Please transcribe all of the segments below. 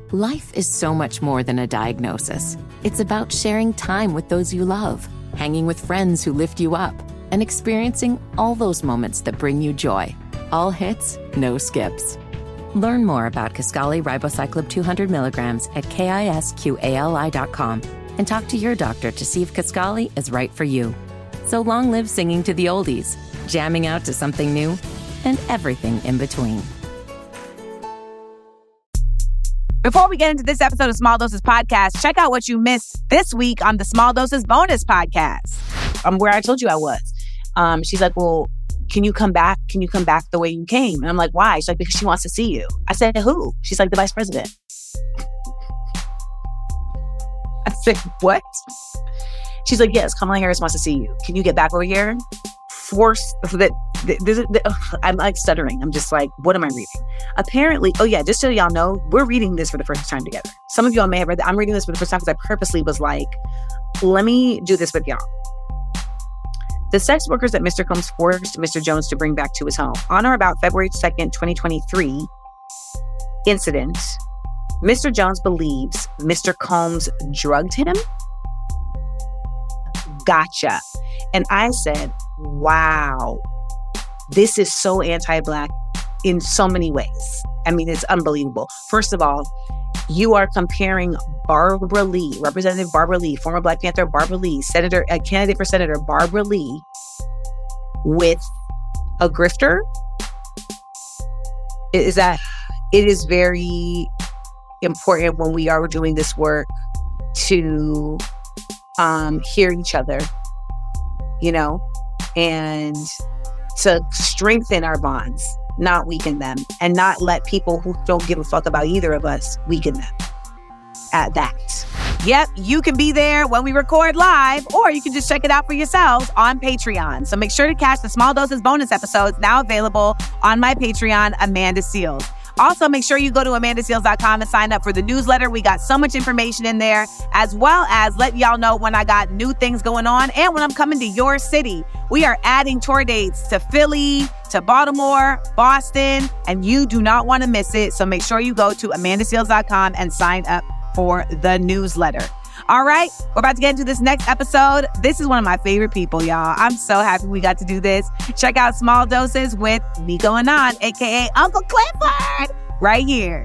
Life is so much more than a diagnosis. It's about sharing time with those you love, hanging with friends who lift you up, and experiencing all those moments that bring you joy. All hits, no skips. Learn more about Kisqali Ribociclib 200 milligrams at KISQALI.com and talk to your doctor to see if Kisqali is right for you. So long live singing to the oldies, jamming out to something new, and everything in between. Before we get into this episode of Small Doses Podcast, check out what you missed this week on the Small Doses Bonus Podcast, where I told you I was. She's like, well, can you come back? Can you come back the way you came? And I'm like, why? She's like, because she wants to see you. I said, who? She's like, the vice president. I said, what? She's like, yes, Kamala Harris wants to see you. Can you get back over here? I'm like stuttering. I'm just like, what am I reading? Apparently, oh yeah, just so y'all know, we're reading this for the first time together. Some of y'all may have read that. I'm reading this for the first time because I purposely was like, let me do this with y'all. The sex workers that Mr. Combs forced Mr. Jones to bring back to his home on or about February 2nd, 2023 incident, Mr. Jones believes Mr. Combs drugged him. Gotcha. And I said, wow, this is so anti-Black in so many ways. I mean, it's unbelievable. First of all, you are comparing Barbara Lee, Representative Barbara Lee, former Black Panther Barbara Lee, candidate for Senator Barbara Lee, with a grifter. It is very important when we are doing this work to hear each other, you know, and to strengthen our bonds, not weaken them, and not let people who don't give a fuck about either of us weaken them at that. Yep, you can be there when we record live, or you can just check it out for yourselves on Patreon. So make sure to catch the Small Doses bonus episodes now available on my Patreon, Amanda Seales. Also, make sure you go to amandaseales.com and sign up for the newsletter. We got so much information in there, as well as let y'all know when I got new things going on and when I'm coming to your city. We are adding tour dates to Philly, to Baltimore, Boston, and you do not want to miss it. So make sure you go to amandaseales.com and sign up for the newsletter. All right, we're about to get into this next episode. This is one of my favorite people, y'all. I'm so happy we got to do this. Check out Small Doses with Nico Anand, a.k.a. Uncle Clifford, right here.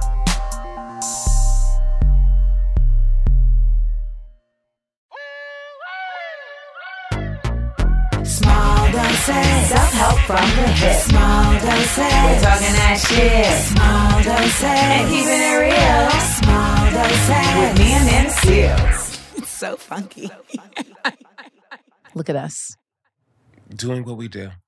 Small doses, self-help from the hip. Small doses, we're talking that shit. Small doses, and keeping it real. Small doses, with me and Amanda Seales. It's so funky. Look at us. Doing what we do.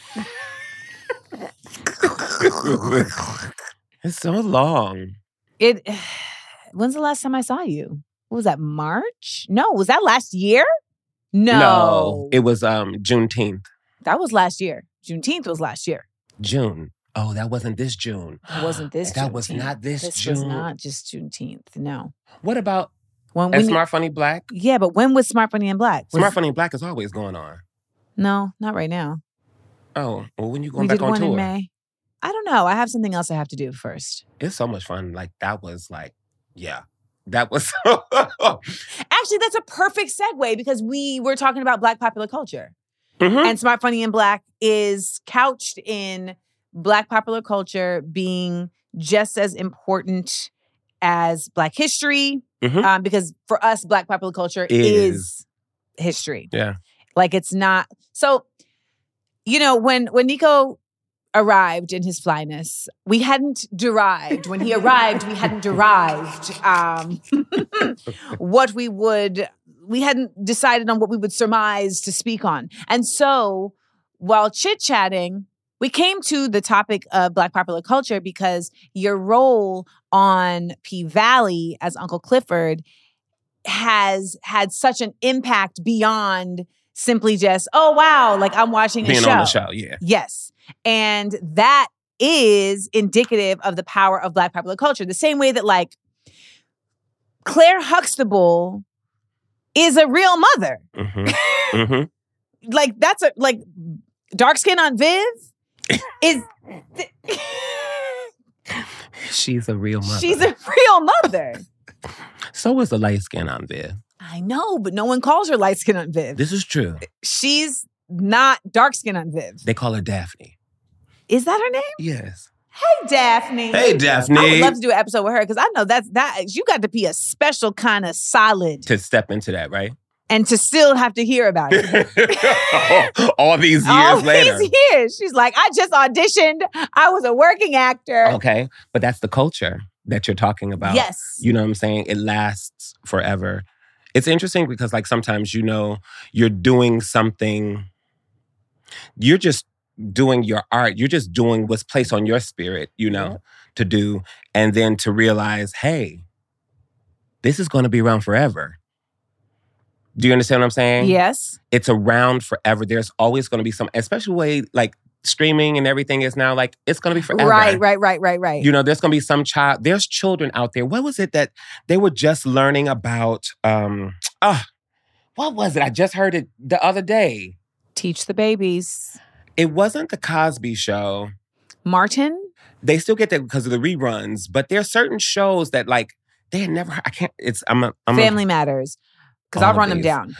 It's so long. When's the last time I saw you? What was that, March? No, was that last year? No, it was Juneteenth. That was last year. Juneteenth was last year. June. Oh, that wasn't this June. It wasn't this That Juneteenth. was not this June. This was not just Juneteenth, no. What about when Smart Funny Black? Yeah, but when was Smart Funny and Black? Smart Funny Black is always going on. No, not right now. Oh, well, when you going We back did on one tour? in May. I don't know. I have something else I have to do first. It's so much fun. Like, that was like, yeah. That was Actually, that's a perfect segue because we were talking about Black popular culture. Mm-hmm. And Smart Funny and Black is couched in Black popular culture being just as important as Black history. Mm-hmm. Because for us, Black popular culture is history. Yeah. Like, it's not. So, you know, when Nico arrived in his flyness, we hadn't derived. When he arrived, we hadn't derived we hadn't decided on what we would surmise to speak on. And so while chit-chatting, we came to the topic of Black popular culture because your role on P-Valley as Uncle Clifford has had such an impact beyond simply just, oh, wow, like I'm watching a show. Being on the show, yeah. Yes. And that is indicative of the power of Black popular culture. The same way that, like, Claire Huxtable is a real mother. Mm-hmm. Mm-hmm. Like, that's like, dark skin on Viv is... She's a real mother. She's a real mother. So is the light skin on Viv. I know, but no one calls her light skin on Viv. This is true. She's not dark skin on Viv. They call her Daphne. Is that her name? Yes. Hey, Daphne. Hey, Daphne. I would love to do an episode with her because I know that you got to be a special kind of solid To step into that, right? and to still have to hear about it. All these years All later. these years. She's like, I just auditioned. I was a working actor. Okay. But that's the culture that you're talking about. Yes. You know what I'm saying? It lasts forever. It's interesting because like sometimes, you're doing something, you're just doing your art. You're just doing what's placed on your spirit, to do. And then to realize, hey, this is going to be around forever. Do you understand what I'm saying? Yes. It's around forever. There's always going to be some, especially the way like streaming and everything is now, like it's going to be forever. Right. There's going to be some child. There's children out there. What was it that they were just learning about? What was it? I just heard it the other day. Teach the babies. It wasn't the Cosby Show. Martin? They still get that because of the reruns, but there are certain shows that like they had never. I can't. Family Matters. Because I'll run them down.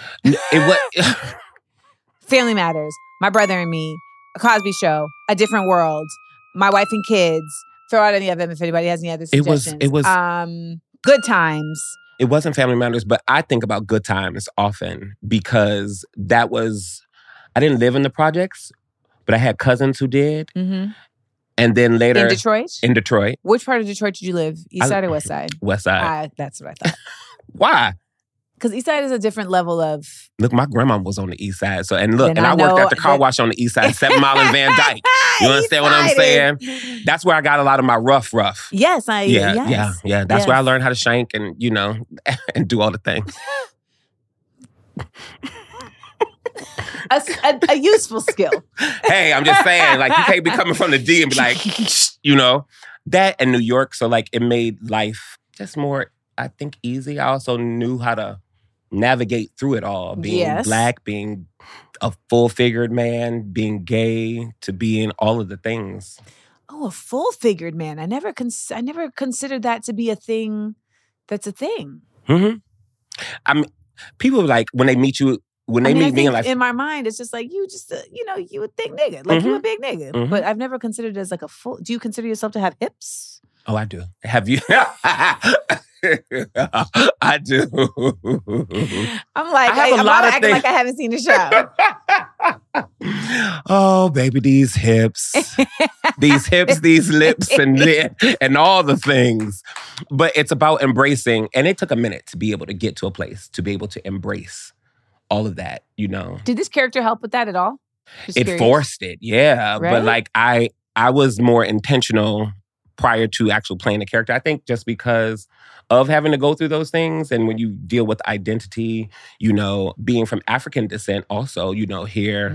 Family Matters. My Brother and Me. A Cosby Show. A Different World. My Wife and Kids. Throw out any of them if anybody has any other suggestions. It was Good Times. It wasn't Family Matters, but I think about Good Times often because that was. I didn't live in the projects, but I had cousins who did. Mm-hmm. And then later... In Detroit? In Which part of Detroit did you live? East side or west side? West side. That's what I thought. Why? Because East side is a different level of... Look, my grandma was on the East side. So, and look, I worked at the car wash on the East side, 7 Mile and Van Dyke. You understand what I'm saying? That's where I got a lot of my rough. Yes, Yeah. That's where I learned how to shank and, and do all the things. A useful skill. Hey, I'm just saying, like, you can't be coming from the D and be like, that and New York. So, like, it made life just more, I think, easy. I also knew how to navigate through it all. Being Black, being a full-figured man, being gay, to being all of the things. Oh, a full-figured man. I never considered that to be a thing that's a thing. Mm-hmm. People like, when they meet you, meet me in life. In my mind, it's just like, you just, you a thick nigga. Like, you a big nigga. Mm-hmm. But I've never considered it as like a full... Do you consider yourself to have hips? Oh, I do. Have you? I do. I'm like, I'm acting like I haven't seen the show. Oh, baby, these hips. These lips, and all the things. But it's about embracing. And it took a minute to be able to get to a place, to be able to embrace all of that, Did this character help with that at all? It forced it, yeah. Right? But like I was more intentional prior to actually playing the character. I think just because of having to go through those things, and when you deal with identity, being from African descent also, here,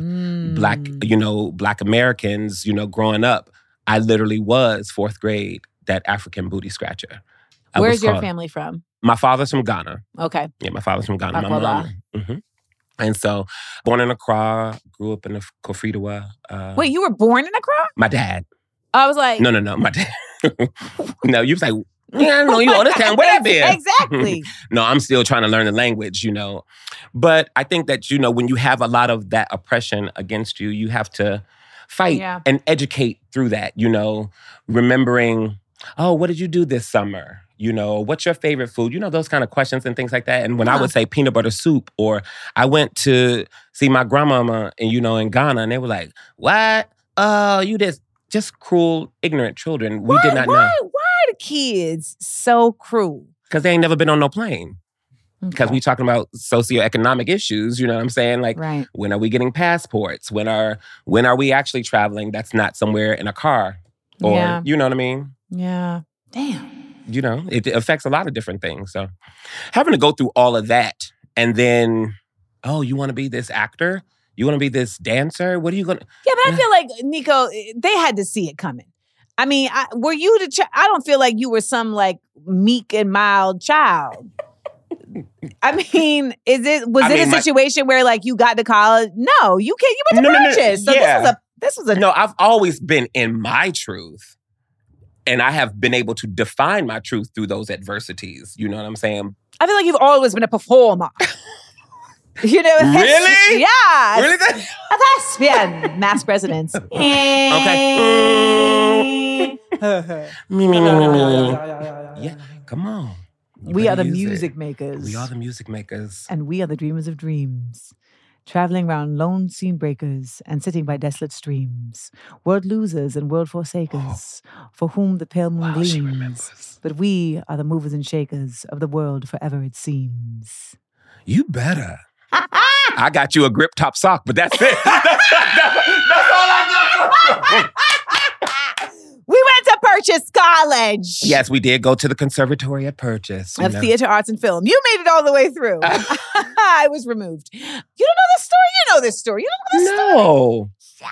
Black Americans, growing up, I literally was 4th grade, that African booty scratcher. Where's your family from? My father's from Ghana. Okay. Yeah, my father's from Ghana. My mom. Mm-hmm. And so, born in Accra, grew up in the Kofridawa. Wait, you were born in Accra? My dad. I was like... No, my dad. No, you was like, yeah, I know you understand where I've been. Exactly. No, I'm still trying to learn the language, But I think that, when you have a lot of that oppression against you, you have to fight and educate through that, remembering, oh, what did you do this summer? What's your favorite food? Those kind of questions and things like that. And when I would say peanut butter soup, or I went to see my grandmama, and in Ghana, and they were like, what? You just cruel, ignorant children. We did not know. Why are the kids so cruel? Because they ain't never been on no plane. Because we talking about socioeconomic issues, you know what I'm saying? Like, when are we getting passports? When are we actually traveling that's not somewhere in a car? Or, you know what I mean? Yeah. Damn. It affects a lot of different things. So having to go through all of that, and then, oh, you want to be this actor? You want to be this dancer? What are you going to... Yeah, but I feel like, Nico, they had to see it coming. I mean, were you I don't feel like you were some, like, meek and mild child. I mean, was it a situation where, like, you got to college? No, you went to Burgess. So this was a... No, I've always been in my truth. And I have been able to define my truth through those adversities. You know what I'm saying? I feel like you've always been a performer. You know, really? Yeah. Really? A thespian. Mass resonance. Okay. Yeah, come on. We are the music makers. We are the music makers. And we are the dreamers of dreams. Traveling round lone scene breakers and sitting by desolate streams. World losers and world forsakers, for whom the pale moon gleams. But we are the movers and shakers of the world forever it seems. You better. I got you a grip top sock, but that's it. That's all I got. We went to Purchase College. Yes, we did go to the conservatory at Purchase. Of Theater, Arts, and Film. You made it all the way through. I was removed. You don't know this story? You know this story. You don't know this story? No.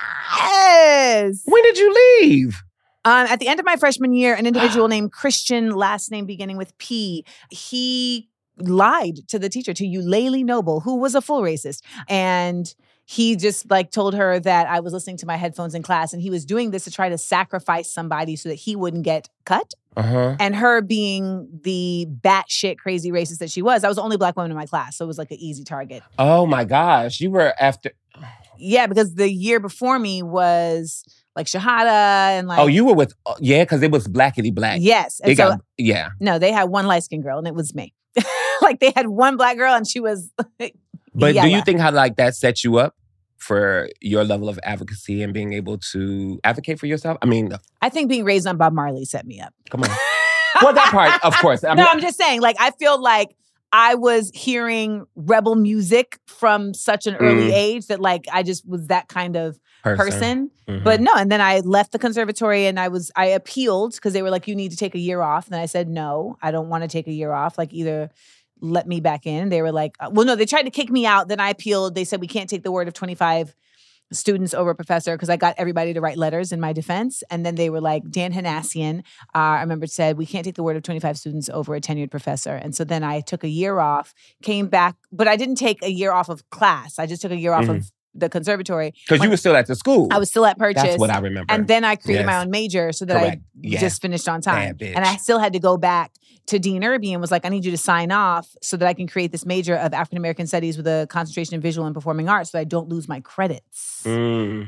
Yes. When did you leave? At the end of my freshman year, an individual named Christian, last name beginning with P, he lied to the teacher, to Eulalie Noble, who was a full racist. And he just told her that I was listening to my headphones in class, and he was doing this to try to sacrifice somebody so that he wouldn't get cut. Uh-huh. And her being the batshit crazy racist that she was, I was the only Black woman in my class, so it was an easy target. Oh my gosh, you were after... Yeah, because the year before me was Shahada and Oh, you were with... Yeah, because it was Blackity Black. Yes. And yeah. No, they had one light-skinned girl, and it was me. They had one Black girl, and she was... But do you think how that sets you up for your level of advocacy and being able to advocate for yourself? I mean... I think being raised on Bob Marley set me up. Come on. Well, that part, of course. I'm just saying, I feel like I was hearing rebel music from such an early age that I just was that kind of person. Mm-hmm. But no, and then I left the conservatory and I appealed because they were like, you need to take a year off. And I said, no, I don't want to take a year off. Either let me back in. They were like, well, no, they tried to kick me out. Then I appealed. They said, we can't take the word of 25 students over a professor because I got everybody to write letters in my defense. And then they were like, Dan Hanassian, I remember said, we can't take the word of 25 students over a tenured professor. And so then I took a year off, came back, but I didn't take a year off of class. I just took a year off of the conservatory. Because you were still at the school. I was still at Purchase. That's what I remember. And then I created my own major so that I just finished on time. And I still had to go back to Dean Irby and was like, I need you to sign off so that I can create this major of African American Studies with a concentration in visual and performing arts so that I don't lose my credits. And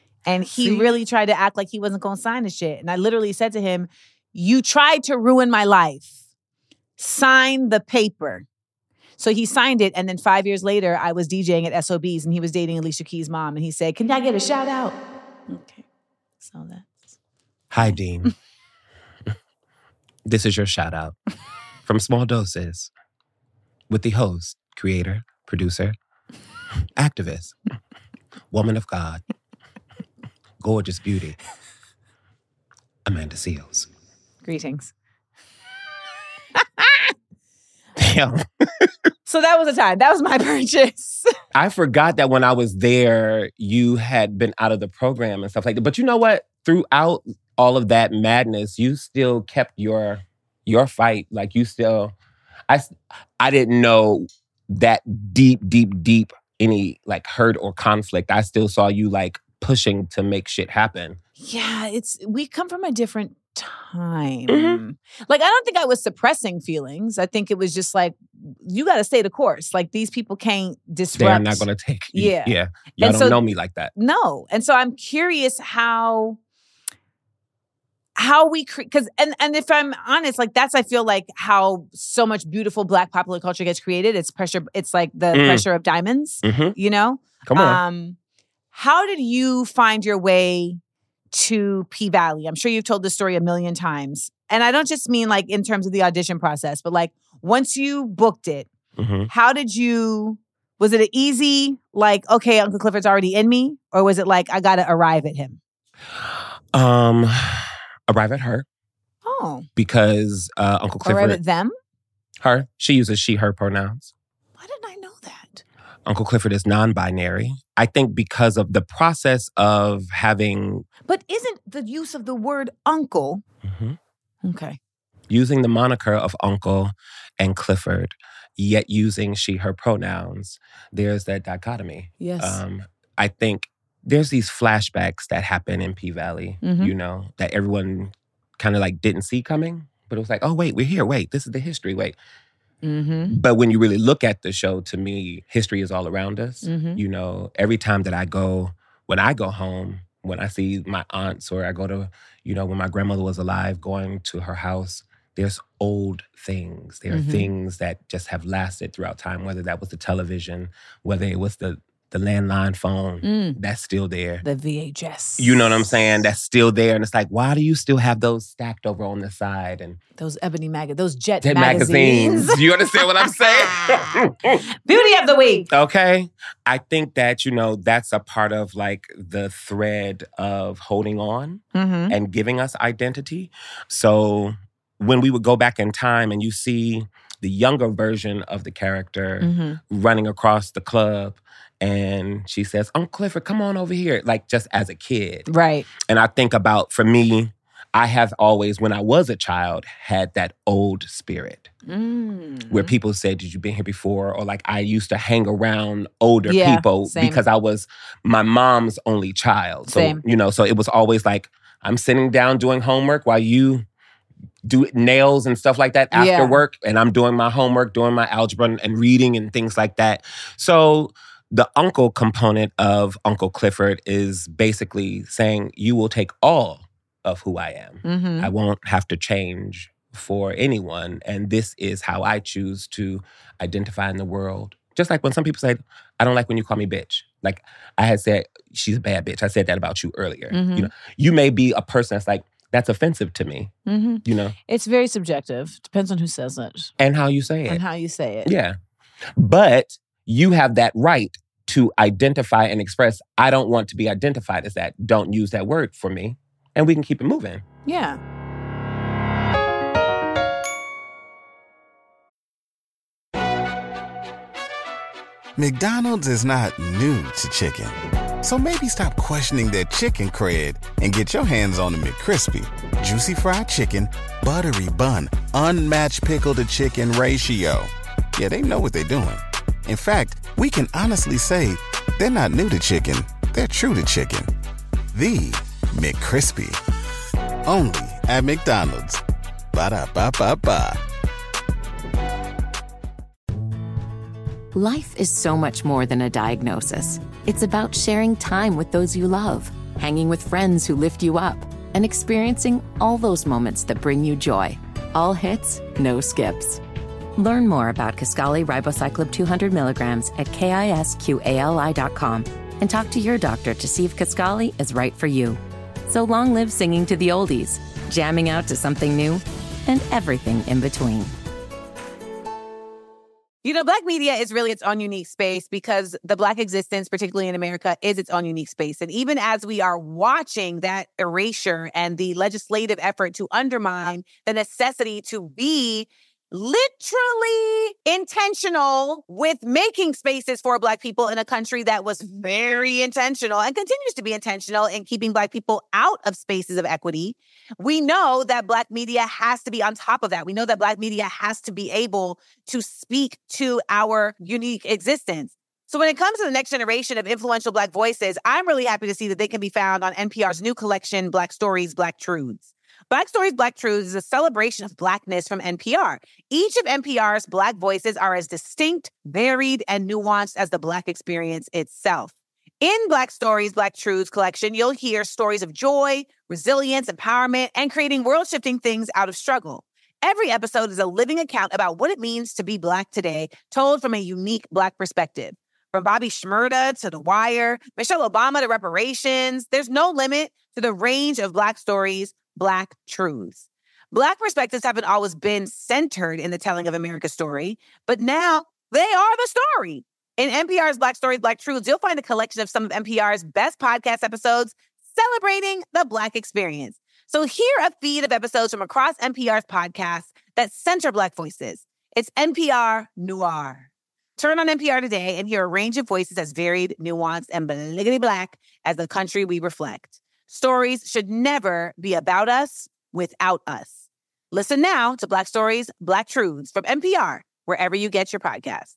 he really tried to act like he wasn't going to sign the shit. And I literally said to him, you tried to ruin my life. Sign the paper. So he signed it, and then 5 years later, I was DJing at SOBs, and he was dating Alicia Keys' mom, and he said, can I get a shout out? Okay, so that's... Hi, Dean. This is your shout out from Small Doses with the host, creator, producer, activist, woman of God, gorgeous beauty, Amanda Seales. Greetings. Damn. So that was the time. That was my Purchase. I forgot that when I was there, you had been out of the program and stuff like that. But you know what? Throughout all of that madness, you still kept your fight. You still... I didn't know that deep any hurt or conflict. I still saw you pushing to make shit happen. Yeah, we come from a different time. Mm-hmm. I don't think I was suppressing feelings. I think it was just you got to stay the course. These people can't disrupt. They're not going to take. Yeah. Y'all don't know me like that. No. And so I'm curious how we because and if I'm honest, that's I feel how so much beautiful Black popular culture gets created. It's pressure. It's the pressure of diamonds. Mm-hmm. You know. Come on. How did you find your way to P-Valley? I'm sure you've told this story a million times. And I don't just mean in terms of the audition process, but once you booked it, how did you, was it an easy, okay, Uncle Clifford's already in me? Or was it I got to arrive at him? Arrive at her. Oh. Because Uncle Clifford. Arrive at them? Her. She uses she, her pronouns. Why didn't I know that? Uncle Clifford is non-binary. I think because of the process of having... But isn't the use of the word uncle... Mm-hmm. Okay. Using the moniker of Uncle and Clifford, yet using she, her pronouns, there's that dichotomy. Yes. I think there's these flashbacks that happen in P-Valley, that everyone kind of like didn't see coming. But it was like, oh, wait, we're here. Wait, this is the history. Wait. Mm-hmm. But when you really look at the show, to me, history is all around us. Mm-hmm. You know, every time that when I go home, when I see my aunts or I go to, you know, when my grandmother was alive, going to her house, there's old things. There are things that just have lasted throughout time, whether that was the television, whether it was the landline phone, that's still there. The VHS. You know what I'm saying? That's still there. And it's like, why do you still have those stacked over on the side? And those ebony those Jet magazines. You understand what I'm saying? Beauty of the week. Okay. I think that, you know, that's a part of like the thread of holding on and giving us identity. So when we would go back in time and you see the younger version of the character running across the club, and she says, Uncle Clifford, come on over here. Like, just as a kid. Right. And I think about, for me, I have always, when I was a child, had that old spirit. Where people said, did you been here before? Or like, I used to hang around older people because I was my mom's only child. So, you know, so it was always like, I'm sitting down doing homework while you do nails and stuff like that after work. And I'm doing my homework, doing my algebra and reading and things like that. So the uncle component of Uncle Clifford is basically saying, you will take all of who I am. I won't have to change for anyone. And this is how I choose to identify in the world. Just like when some people say, I don't like when you call me bitch. Like I had said, she's a bad bitch. I said that about you earlier. You know, you may be a person that's like, that's offensive to me. You know? It's very subjective. Depends on who says it. And how you say it. And how you say it. Yeah. But you have that right to identify and express, I don't want to be identified as that. Don't use that word for me. And we can keep it moving. Yeah. McDonald's is not new to chicken. So maybe stop questioning their chicken cred and get your hands on the McCrispy. Juicy fried chicken, buttery bun, unmatched pickle to chicken ratio. Yeah, they know what they're doing. In fact, we can honestly say they're not new to chicken. They're true to chicken. The McCrispy. Only at McDonald's. Ba-da-ba-ba-ba. Life is so much more than a diagnosis. It's about sharing time with those you love, hanging with friends who lift you up, and experiencing all those moments that bring you joy. All hits, no skips. Learn more about Kisqali Ribociclib 200 milligrams at KISQALI.com and talk to your doctor to see if Kisqali is right for you. So long live singing to the oldies, jamming out to something new, and everything in between. You know, Black media is really its own unique space because the Black existence, particularly in America, is its own unique space. And even as we are watching that erasure and the legislative effort to undermine the necessity to be literally intentional with making spaces for Black people in a country that was very intentional and continues to be intentional in keeping Black people out of spaces of equity, we know that Black media has to be on top of that. We know that Black media has to be able to speak to our unique existence. So when it comes to the next generation of influential Black voices, I'm really happy to see that they can be found on NPR's new collection, Black Stories, Black Truths. Black Stories, Black Truths is a celebration of Blackness from NPR. Each of NPR's Black voices are as distinct, varied, and nuanced as the Black experience itself. In Black Stories, Black Truths collection, you'll hear stories of joy, resilience, empowerment, and creating world-shifting things out of struggle. Every episode is a living account about what it means to be Black today, told from a unique Black perspective. From Bobby Shmurda to The Wire, Michelle Obama to reparations, there's no limit to the range of Black stories, Black truths. Black perspectives haven't always been centered in the telling of America's story, but now they are the story. In NPR's Black Stories, Black Truths, you'll find a collection of some of NPR's best podcast episodes celebrating the Black experience. So hear a feed of episodes from across NPR's podcasts that center Black voices. It's NPR Noir. Turn on NPR today and hear a range of voices as varied, nuanced, and bliggity Black as the country we reflect. Stories should never be about us without us. Listen now to Black Stories, Black Truths from NPR, wherever you get your podcasts.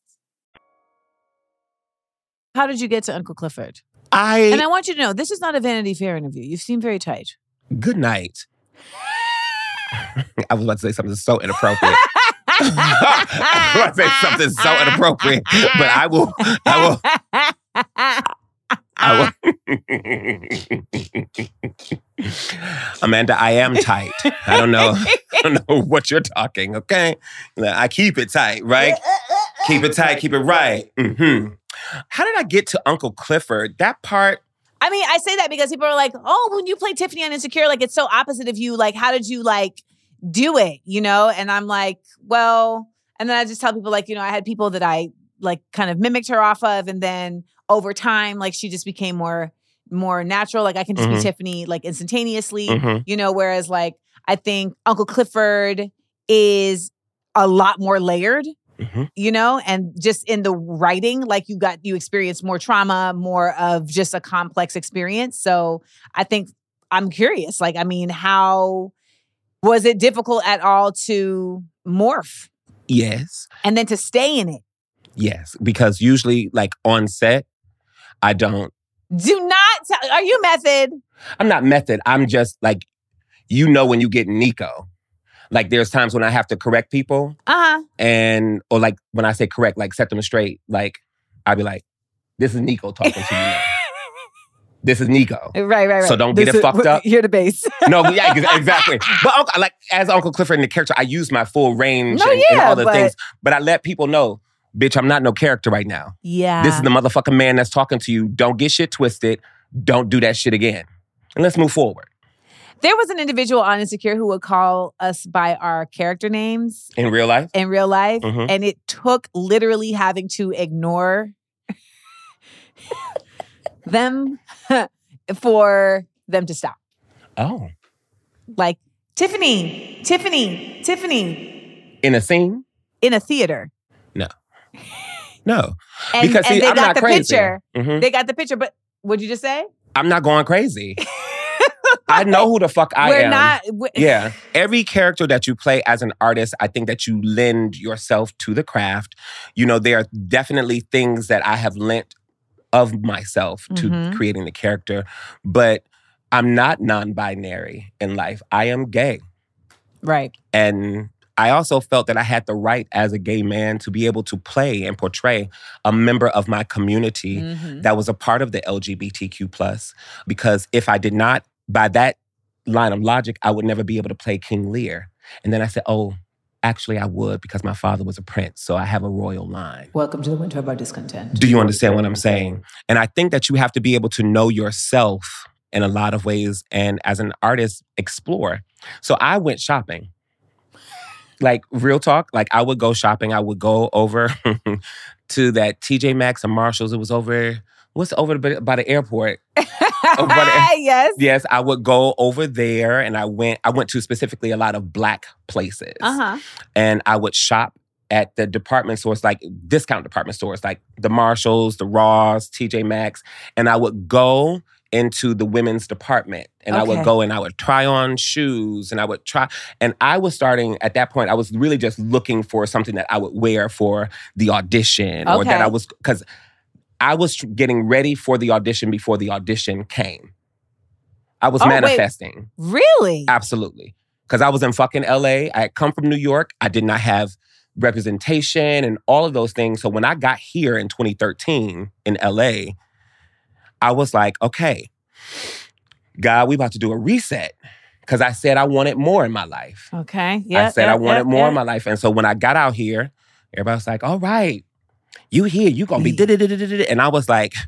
How did you get to Uncle Clifford? And I want you to know, this is not a Vanity Fair interview. You seem very tight. Good night. I was about to say something so inappropriate. I was about to say something so inappropriate, but I will. Amanda, I am tight. I don't know what you're talking, okay? I keep it tight, right? Keep it tight, keep it right. Mm-hmm. How did I get to Uncle Clifford? That part... I mean, I say that because people are like, oh, when you play Tiffany on Insecure, like, it's so opposite of you. Like, how did you, like, do it, you know? And I'm like, well... And then I just tell people, like, you know, I had people that I, like, kind of mimicked her off of. And then over time, like, she just became more natural. Like, I can just be Tiffany, like, instantaneously, you know, whereas, like, I think Uncle Clifford is a lot more layered, you know, and just in the writing, like, you experience more trauma, more of just a complex experience. So I think I'm curious, like, I mean, how was it difficult at all to morph? Yes. And then to stay in it? Yes, because usually, like, on set, I don't. Do not are you method? I'm not method. I'm just, like, you know when you get Nico. Like, there's times when I have to correct people. Or, like, when I say correct, like, set them straight, like, I'll be like, this is Nico talking to you now. This is Nico. Right. So don't get it fucked up. You're the base. No, yeah, exactly. But like, as Uncle Clifford in the character, I use my full range and all the things. But I let people know, bitch, I'm not no character right now. Yeah. This is the motherfucking man that's talking to you. Don't get shit twisted. Don't do that shit again. And let's move forward. There was an individual on Insecure who would call us by our character names. In real life? In real life. And it took literally having to ignore them for them to stop. Oh. Like, Tiffany. In a scene? In a theater. No. And, because, see, they I'm got not the crazy. Picture. They got the picture, but what'd you just say? I'm not going crazy. I know who the fuck I am. Yeah. Every character that you play as an artist, I think that you lend yourself to the craft. You know, there are definitely things that I have lent of myself to creating the character. But I'm not non-binary in life. I am gay. Right. And I also felt that I had the right as a gay man to be able to play and portray a member of my community that was a part of the LGBTQ+. Because if I did not, by that line of logic, I would never be able to play King Lear. And then I said, oh, actually I would, because my father was a prince, so I have a royal line. Welcome to the winter of our discontent. Do you understand what I'm saying? And I think that you have to be able to know yourself in a lot of ways, and as an artist, explore. So I went shopping. Like, real talk, like, I would go shopping. I would go over to that TJ Maxx and Marshalls. It was over, by the airport? Yes. Yes, I would go over there, and I went to specifically a lot of Black places. And I would shop at the department stores, like discount department stores, like the Marshalls, the Ross, TJ Maxx. And I would go into the women's department. And I would go and I would try on shoes, and I would try. And I was starting, at that point, I was really just looking for something that I would wear for the audition. Or that because I was getting ready for the audition before the audition came. I was manifesting. Wait, really? Absolutely. Because I was in fucking LA. I had come from New York. I did not have representation and all of those things. So when I got here in 2013 in LA, I was like, okay, God, we about to do a reset. Because I said I wanted more in my life. Okay. Yeah. I said I wanted more in my life. And so when I got out here, everybody was like, all right, you here, you gonna be da-da-da-da-da-da. And I was like,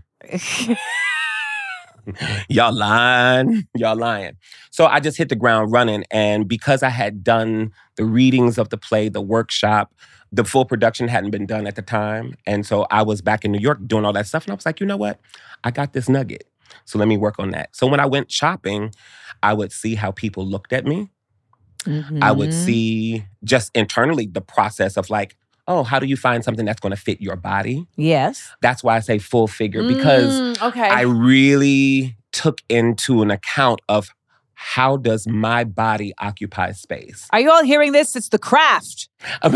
y'all lying. So I just hit the ground running. And because I had done the readings of the play, the workshop, the full production hadn't been done at the time. And so I was back in New York doing all that stuff. And I was like, you know what? I got this nugget. So let me work on that. So when I went shopping, I would see how people looked at me. I would see just internally the process of like, oh, how do you find something that's going to fit your body? Yes. That's why I say full figure, because I really took into an account of how does my body occupy space. Are you all hearing this? It's the craft.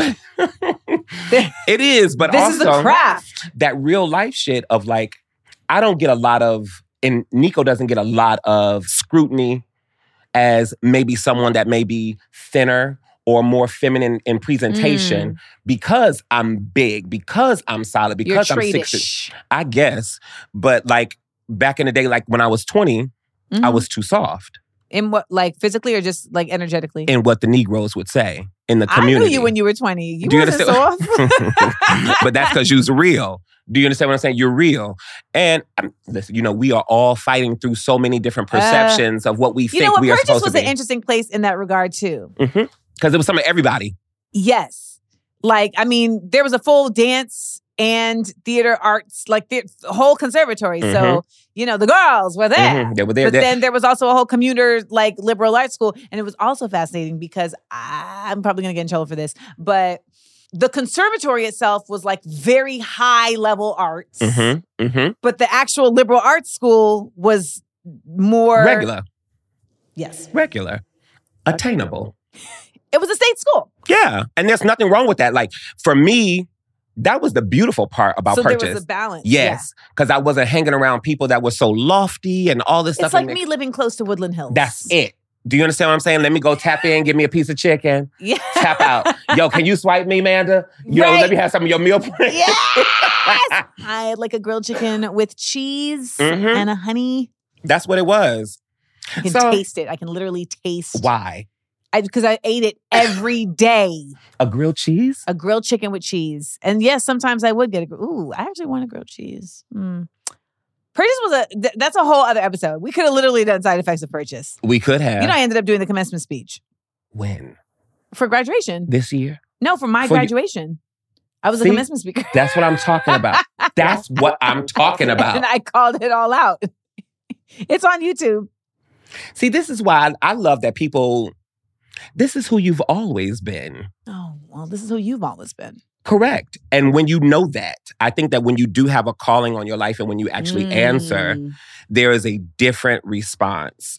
It is, but this also is the craft. That real life shit of like, I don't get a lot of, and Nico doesn't get a lot of scrutiny as maybe someone that may be thinner or more feminine in presentation because I'm big, because I'm solid, because I'm 6'. I guess. But like back in the day, like when I was 20, I was too soft. In what, like physically or just like energetically? In what the Negroes would say in the community. I knew you when you were 20. You wasn't soft. But that's because you was real. Do you understand what I'm saying? You're real. And listen, you know, we are all fighting through so many different perceptions of what we think we are supposed to be. Purchase was an interesting place in that regard too. Because it was some of everybody. Yes. Like, I mean, there was a full dance and theater arts, like the whole conservatory. So, you know, the girls were there. They were there. But then there was also a whole commuter, like, liberal arts school. And it was also fascinating because I'm probably going to get in trouble for this, but the conservatory itself was like very high level arts. But the actual liberal arts school was more... regular. Yes. Regular. Attainable. It was a state school. Yeah. And there's nothing wrong with that. Like, for me, that was the beautiful part about Purchase. So there was a balance. Yes. Because I wasn't hanging around people that were so lofty and all this stuff. It's like me living close to Woodland Hills. That's it. Do you understand what I'm saying? Let me go tap in, give me a piece of chicken. Yeah. Tap out. Yo, can you swipe me, Amanda? You know, let me have some of your meal plan. Yes! I had like a grilled chicken with cheese and a honey. That's what it was. I can taste it. I can literally taste. Why? Because I ate it every day. A grilled cheese? A grilled chicken with cheese. And yes, sometimes I would get I actually want a grilled cheese. Purchase was that's a whole other episode. We could have literally done side effects of Purchase. We could have. You know, I ended up doing the commencement speech. When? For graduation. This year? No, for my graduation. I was a commencement speaker. That's what I'm talking about. That's what I'm talking about. And I called it all out. It's on YouTube. See, this is why I love that people... This is who you've always been. Oh, well, this is who you've always been. Correct. And when you know that, I think that when you do have a calling on your life and when you actually answer, there is a different response.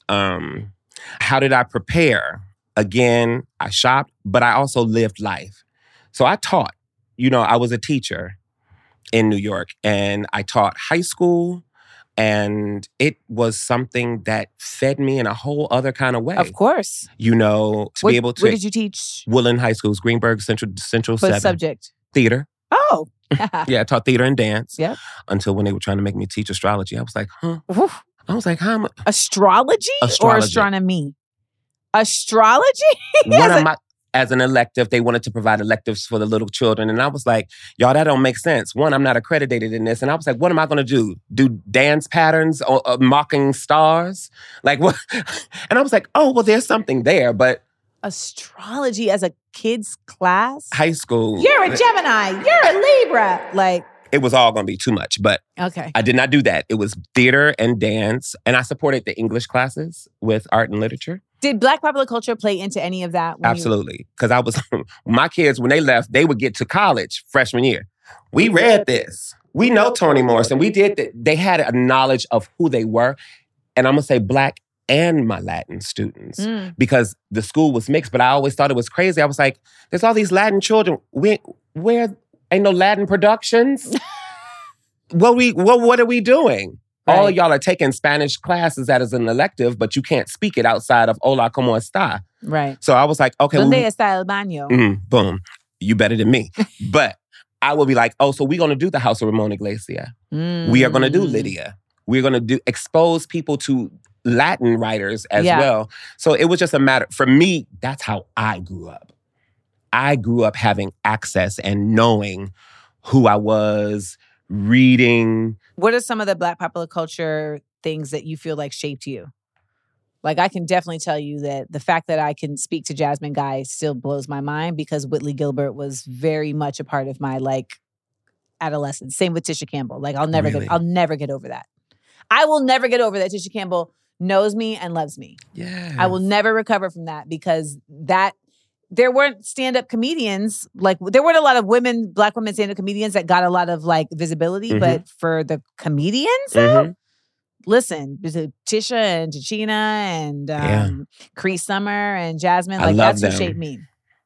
How did I prepare? Again, I shopped, but I also lived life. So I taught. You know, I was a teacher in New York and I taught high school. And it was something that fed me in a whole other kind of way. Of course. You know, to be able to... Where did you teach? Woodland High School's Greenberg Central 7. What subject? Theater. Oh. Yeah, I taught theater and dance. Yep. Until when they were trying to make me teach astrology. I was like, huh? I was like, how am I... Astrology? Or astronomy? Astrology? As an elective, they wanted to provide electives for the little children. And I was like, y'all, that don't make sense. One, I'm not accredited in this. And I was like, what am I going to do? Do dance patterns or mocking stars? Like what? And I was like, oh, well, there's something there. But astrology as a kid's class? High school. You're a Gemini. You're a Libra. Like, it was all going to be too much. But okay, I did not do that. It was theater and dance. And I supported the English classes with art and literature. Did Black popular culture play into any of that? Absolutely. Because I was, my kids, when they left, they would get to college freshman year. We read this. We know Toni Morrison. We did that. They had a knowledge of who they were. And I'm going to say Black and my Latin students. Because the school was mixed, but I always thought it was crazy. I was like, there's all these Latin children. Where ain't no Latin productions? What are we doing? Right. All of y'all are taking Spanish classes that is an elective, but you can't speak it outside of Hola, ¿cómo está? Right. So I was like, okay. ¿Dónde está el baño? Boom. You better than me. But I will be like, oh, so we're going to do the House of Ramon Iglesia. We are going to do Lydia. We're going to expose people to Latin writers as well. So it was just a matter, for me, that's how I grew up. I grew up having access and knowing who I was, reading. What are some of the Black popular culture things that you feel like shaped you? Like, I can definitely tell you that the fact that I can speak to Jasmine Guy still blows my mind because Whitley Gilbert was very much a part of my, like, adolescence. Same with Tisha Campbell. Like, I'll never get over that. I will never get over that Tisha Campbell knows me and loves me. Yeah. I will never recover from that because there weren't stand-up comedians. Like, there weren't a lot of Black women stand-up comedians that got a lot of, like, visibility. But for the comedians, listen, Tisha and Tachina and Cree Summer and Jasmine, like, that's who shaped me.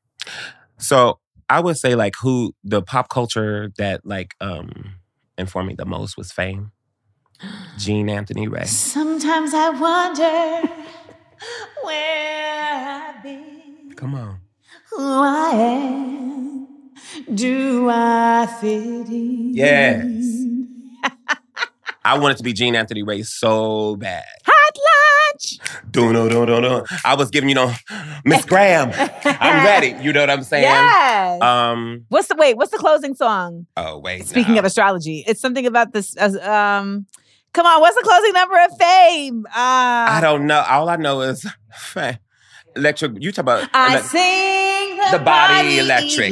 So I would say, like, who the pop culture that, like, informed me the most was Fame. Jean Anthony Ray. Sometimes I wonder Where I've been. Come on. Who I am. Do I fit in? Yes. I wanted to be Gene Anthony Ray so bad. Hot lunch. Do. I was giving, Miss Graham, I'm ready. You know what I'm saying? Yes. What's the closing song? Oh, wait. Speaking of astrology, it's something about this. Come on, what's the closing number of fame? I don't know. All I know is electric. You talk about. I sing the body electric.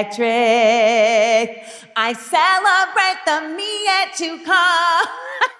I celebrate the me yet to come.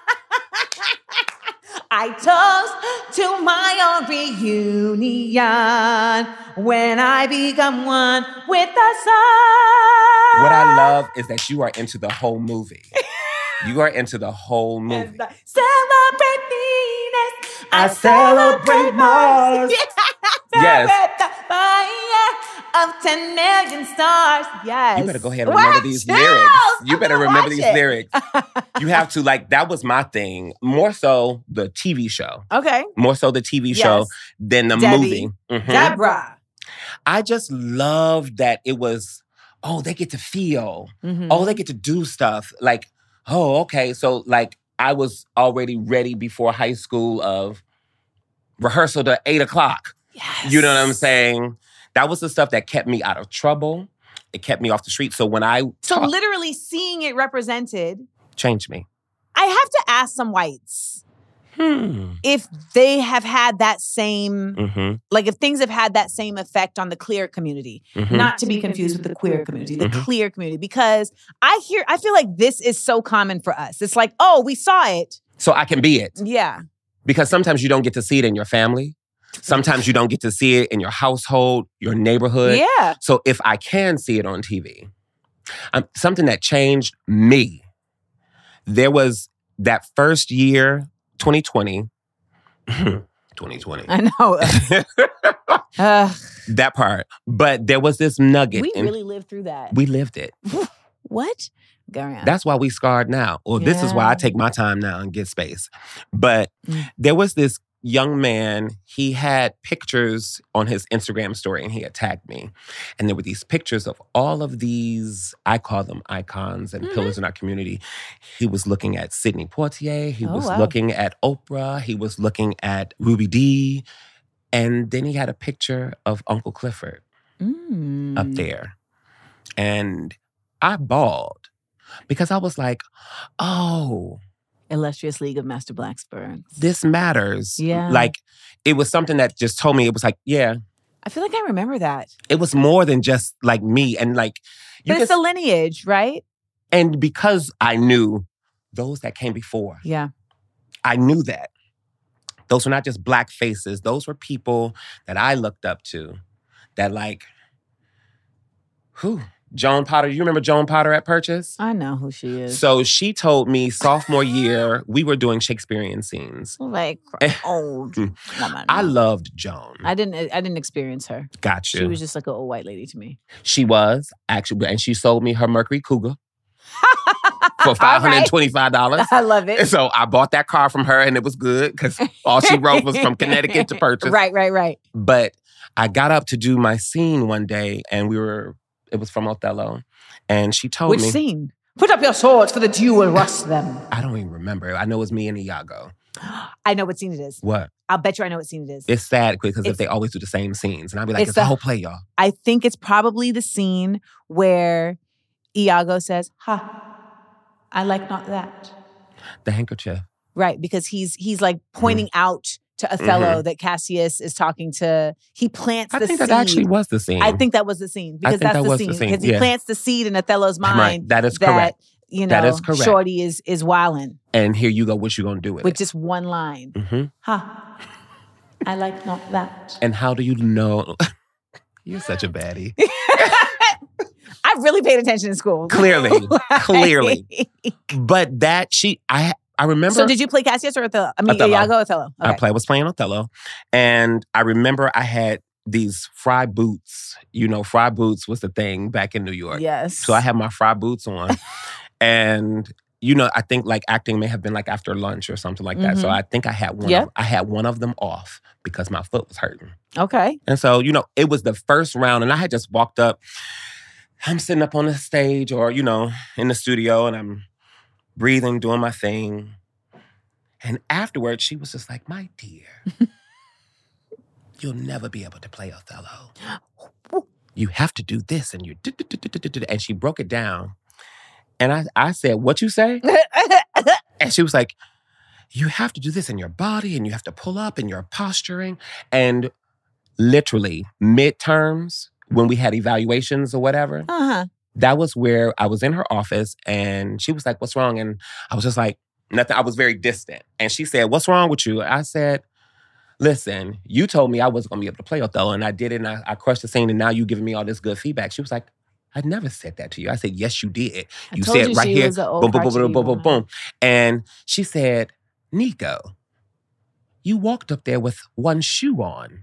I toast to my own reunion when I become one with the sun. What I love is that you are into the whole movie. You are into the whole movie. Celebrate Venus. I celebrate Mars. Yes. The fire of 10 million stars. Yes. You better go ahead and remember these lyrics. You better remember these lyrics. You have to, that was my thing. More so the TV show. Okay. More so the TV show than the movie. Mm-hmm. Deborah. I just loved that it was, they get to feel. Mm-hmm. They get to do stuff. Okay. So, I was already ready before high school of rehearsal to 8:00. Yes. You know what I'm saying? That was the stuff that kept me out of trouble. It kept me off the street. So when literally seeing it represented changed me. I have to ask some whites if they have had that same, if things have had that same effect on the clear community. Not to be confused with the queer community, the clear community. Because I feel like this is so common for us. It's like, we saw it. So I can be it. Yeah. Because sometimes you don't get to see it in your family. Sometimes you don't get to see it in your household, your neighborhood. Yeah. So if I can see it on TV, something that changed me, there was that first year, 2020. 2020. I know. That part. But there was this nugget. We really lived through that. We lived it. What? Garion. That's why we scarred now. Or this is why I take my time now and get space. But there was this young man, he had pictures on his Instagram story and he had tagged me. And there were these pictures of all of these, I call them icons and pillars in our community. He was looking at Sidney Poitier. He was looking at Oprah. He was looking at Ruby Dee. And then he had a picture of Uncle Clifford up there. And I bawled because I was like, Illustrious League of Master Blacksburns. This matters. Yeah. It was something that just told me, it was like, yeah. I feel like I remember that. It was more than just me. And but it's the lineage, right? And because I knew those that came before. Yeah. I knew that. Those were not just Black faces. Those were people that I looked up to. That Joan Potter. You remember Joan Potter at Purchase? I know who she is. So she told me sophomore year, we were doing Shakespearean scenes. Old woman. I loved Joan. I didn't experience her. Got you. She was just like an old white lady to me. She was, actually, and she sold me her Mercury Cougar for $525. I love it. So I bought that car from her and it was good because all she wrote was from Connecticut to Purchase. Right. But I got up to do my scene one day and it was from Othello. And she told me... Which scene? Put up your swords for the duel, rust them. I don't even remember. I know it was me and Iago. I know what scene it is. What? I'll bet you I know what scene it is. It's sad because if they always do the same scenes. And I'll be like, it's the whole play, y'all. I think it's probably the scene where Iago says, I like not that. The handkerchief. Right, because he's pointing out to Othello that Cassius is talking to, he plants the seed. I think that actually was the scene. I think that was the scene. Because that's the scene. Because he plants the seed in Othello's mind. Right, that is correct. That is correct. Shorty is wildin'. And here you go, what you gonna do with it? With just one line. I like not that. And how do you know? You're such a baddie. I really paid attention in school. Clearly. But I remember... So did you play Cassius or Othello? Iago, Othello. Okay. I was playing Othello. And I remember I had these fry boots. Fry boots was the thing back in New York. Yes. So I had my fry boots on. And I think like acting may have been like after lunch or something like that. So I think I had one of them off because my foot was hurting. Okay. And so, it was the first round and I had just walked up. I'm sitting up on the stage or, in the studio and I'm breathing, doing my thing. And afterwards, she was just like, my dear, you'll never be able to play Othello. You have to do this and and she broke it down. And I said, what you say? And she was like, you have to do this in your body and you have to pull up and your posturing. And literally midterms, when we had evaluations or whatever, that was where I was in her office and she was like, what's wrong? And I was just like, nothing. I was very distant. And she said, what's wrong with you? I said, listen, you told me I wasn't going to be able to play Othello and I did it and I crushed the scene and now you giving me all this good feedback. She was like, I never said that to you. I said, yes, you did. You said right here, boom, boom, boom, boom, boom, boom. And she said, Nico, you walked up there with one shoe on.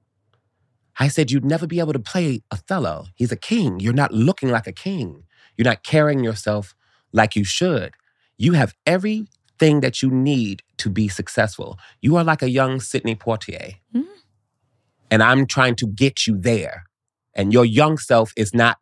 I said, you'd never be able to play Othello. He's a king. You're not looking like a king. You're not carrying yourself like you should. You have everything that you need to be successful. You are like a young Sidney Poitier. And I'm trying to get you there. And your young self is not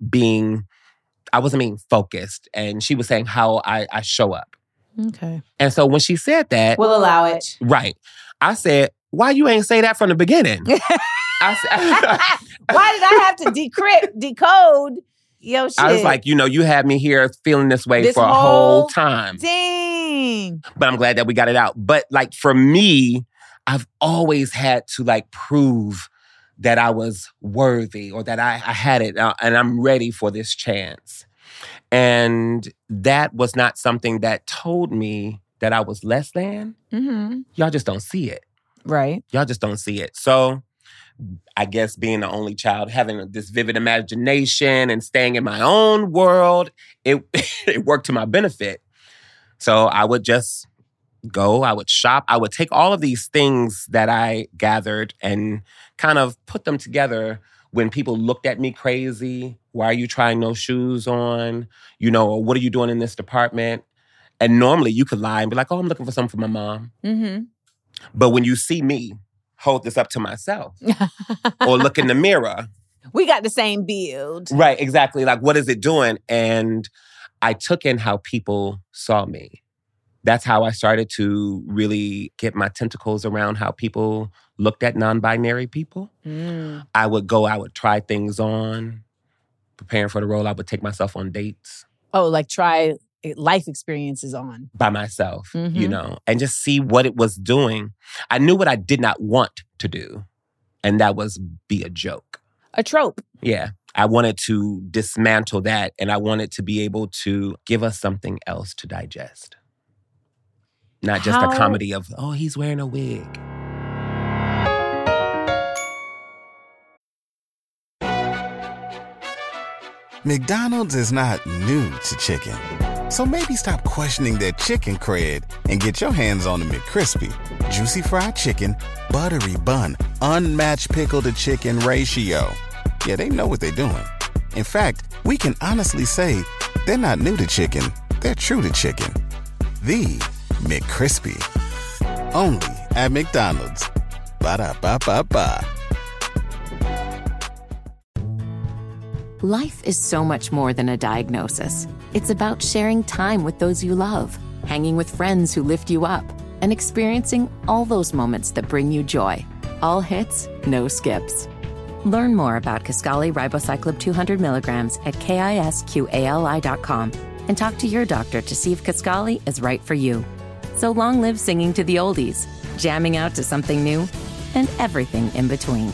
I wasn't being focused. And she was saying how I show up. Okay. And so when she said that. We'll allow it. Right. I said, why you ain't say that from the beginning? Why did I have to decode your shit? I was like, you had me here feeling this way for a whole time. Dang. But I'm glad that we got it out. But like for me, I've always had to like prove that I was worthy or that I had it and I'm ready for this chance. And that was not something that told me that I was less than. Y'all just don't see it. Right. Y'all just don't see it. So I guess being the only child, having this vivid imagination and staying in my own world, it worked to my benefit. So I would just go, I would shop, I would take all of these things that I gathered and kind of put them together when people looked at me crazy. Why are you trying those shoes on? Or what are you doing in this department? And normally you could lie and be like, oh, I'm looking for something for my mom. But when you see me hold this up to myself or look in the mirror. We got the same build. Right, exactly. Like, what is it doing? And I took in how people saw me. That's how I started to really get my tentacles around how people looked at non-binary people. I would try things on. Preparing for the role, I would take myself on dates. Oh, like try life experiences on. By myself, and just see what it was doing. I knew what I did not want to do, and that was be a joke. A trope. Yeah. I wanted to dismantle that, and I wanted to be able to give us something else to digest. Not just a comedy of, oh, he's wearing a wig. McDonald's is not new to chicken. So maybe stop questioning their chicken cred and get your hands on the McCrispy. Juicy fried chicken, buttery bun, unmatched pickle to chicken ratio. Yeah, they know what they're doing. In fact, we can honestly say they're not new to chicken. They're true to chicken. The McCrispy. Only at McDonald's. Ba-da-ba-ba-ba. Life is so much more than a diagnosis. It's about sharing time with those you love, hanging with friends who lift you up, and experiencing all those moments that bring you joy. All hits, no skips. Learn more about Kisqali Ribociclib 200 milligrams at KISQALI.com and talk to your doctor to see if Kisqali is right for you. So long live singing to the oldies, jamming out to something new, and everything in between.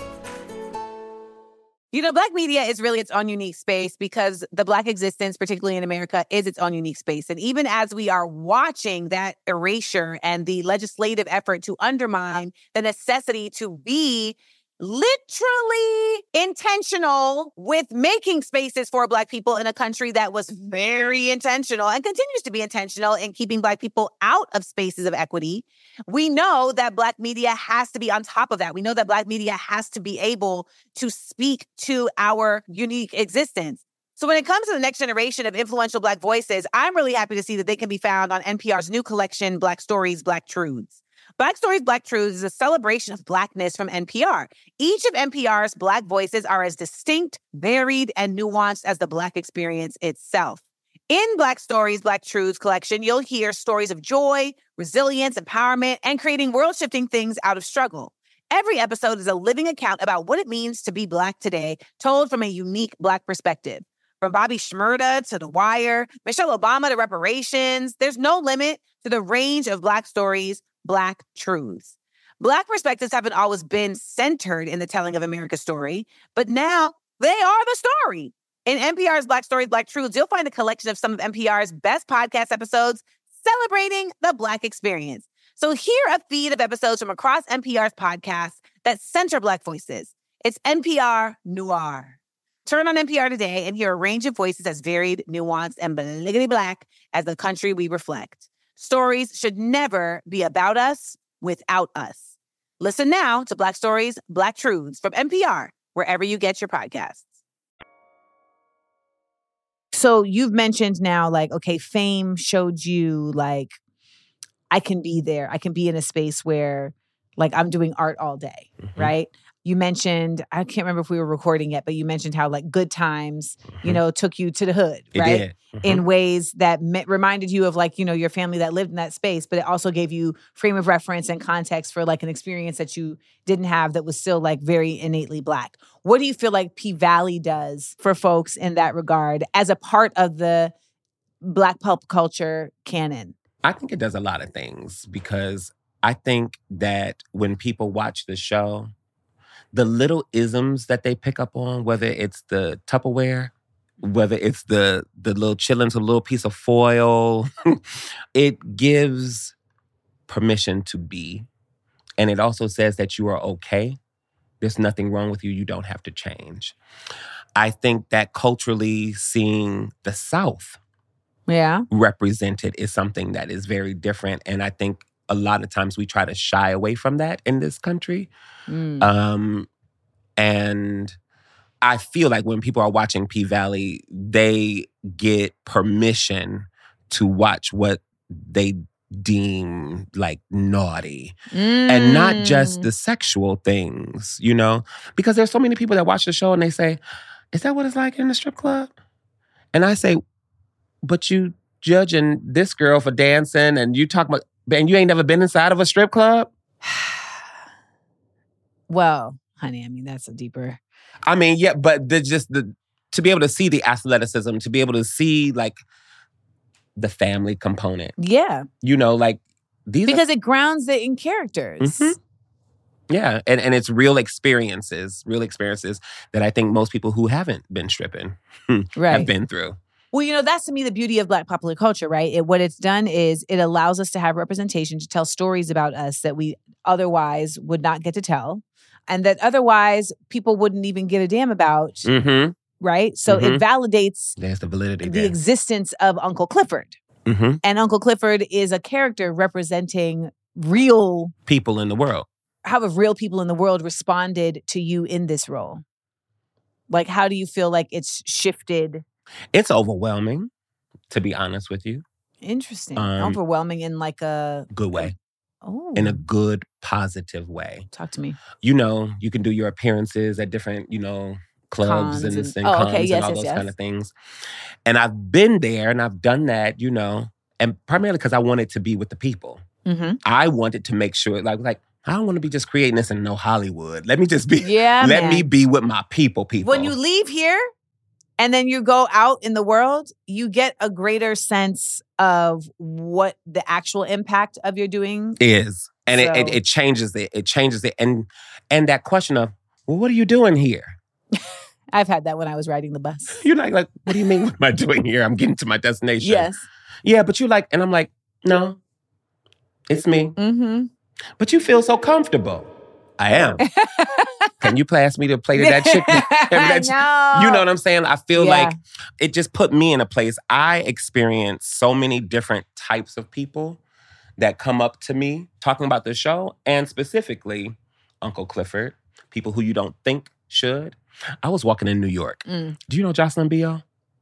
Black media is really its own unique space because the Black existence, particularly in America, is its own unique space. And even as we are watching that erasure and the legislative effort to undermine the necessity to be literally intentional with making spaces for Black people in a country that was very intentional and continues to be intentional in keeping Black people out of spaces of equity, we know that Black media has to be on top of that. We know that Black media has to be able to speak to our unique existence. So when it comes to the next generation of influential Black voices, I'm really happy to see that they can be found on NPR's new collection, Black Stories, Black Truths. Black Stories, Black Truths is a celebration of Blackness from NPR. Each of NPR's Black voices are as distinct, varied, and nuanced as the Black experience itself. In Black Stories, Black Truths collection, you'll hear stories of joy, resilience, empowerment, and creating world-shifting things out of struggle. Every episode is a living account about what it means to be Black today, told from a unique Black perspective. From Bobby Shmurda to The Wire, Michelle Obama to reparations, there's no limit to the range of Black stories, Black truths. Black perspectives haven't always been centered in the telling of America's story, but now they are the story. In NPR's Black Stories, Black Truths, you'll find a collection of some of NPR's best podcast episodes celebrating the Black experience. So hear a feed of episodes from across NPR's podcasts that center Black voices. It's NPR Noir. Turn on NPR today and hear a range of voices as varied, nuanced, and bliggity Black as the country we reflect. Stories should never be about us without us. Listen now to Black Stories, Black Truths from NPR, wherever you get your podcasts. So you've mentioned now, like, okay, fame showed you, like, I can be there. I can be in a space where, like, I'm doing art all day, right? You mentioned, I can't remember if we were recording yet, but you mentioned how, like, Good Times, you know, took you to the hood, right? It did. In ways that reminded you of, like, you know, your family that lived in that space, but it also gave you frame of reference and context for, like, an experience that you didn't have that was still, like, very innately Black. What do you feel like P-Valley does for folks in that regard as a part of the Black pop culture canon? I think it does a lot of things, because I think that when people watch the show, the little isms that they pick up on, whether it's the Tupperware, whether it's the little chillin' to a little piece of foil, it gives permission to be. And it also says that you are okay. There's nothing wrong with you. You don't have to change. I think that culturally seeing the South represented is something that is very different. And I think a lot of times we try to shy away from that in this country. And I feel like when people are watching P-Valley, they get permission to watch what they deem like naughty. And not just the sexual things, you know? Because there's so many people that watch the show and they say, is that what it's like in the strip club? And I say, but you judging this girl for dancing and you talk about, and you ain't never been inside of a strip club? Well, honey, I mean, that's a deeper... I mean, yeah, but to be able to see the athleticism, to be able to see, like, the family component. Yeah. You know, like, these because it grounds it in characters. Yeah, and it's real experiences that I think most people who haven't been stripping have been through. Well, you know, that's to me the beauty of Black popular culture, right? What it's done is it allows us to have representation, to tell stories about us that we otherwise would not get to tell, and that otherwise people wouldn't even give a damn about, right? So it validates There's the validity the existence of Uncle Clifford. And Uncle Clifford is a character representing real people in the world. How have real people in the world responded to you in this role? Like, how do you feel like it's shifted? It's overwhelming, to be honest with you. Interesting. Overwhelming in like a... good way. Oh. In a good, positive way. Talk to me. You know, you can do your appearances at different, you know, clubs and cons and all those kind of things. And I've been there and I've done that, you know, and primarily because I wanted to be with the people. I wanted to make sure, like, I don't want to be just creating this in no Hollywood. Let me just be, let me be with my people. When you leave here and then you go out in the world, you get a greater sense of what the actual impact of your doing is. And so, it changes it. It changes it. And that question of, well, what are you doing here? I've had that when I was riding the bus. You're like, what do you mean, what am I doing here? I'm getting to my destination. Yes. Yeah, but you're like, and I'm like, no, it's me. But you feel so comfortable. I am. Can you pass me the plate of that chicken? No. You know what I'm saying? I feel like it just put me in a place. I experience so many different types of people that come up to me talking about the show, and specifically Uncle Clifford, people who you don't think should. I was walking in New York. Do you know Jocelyn Biel?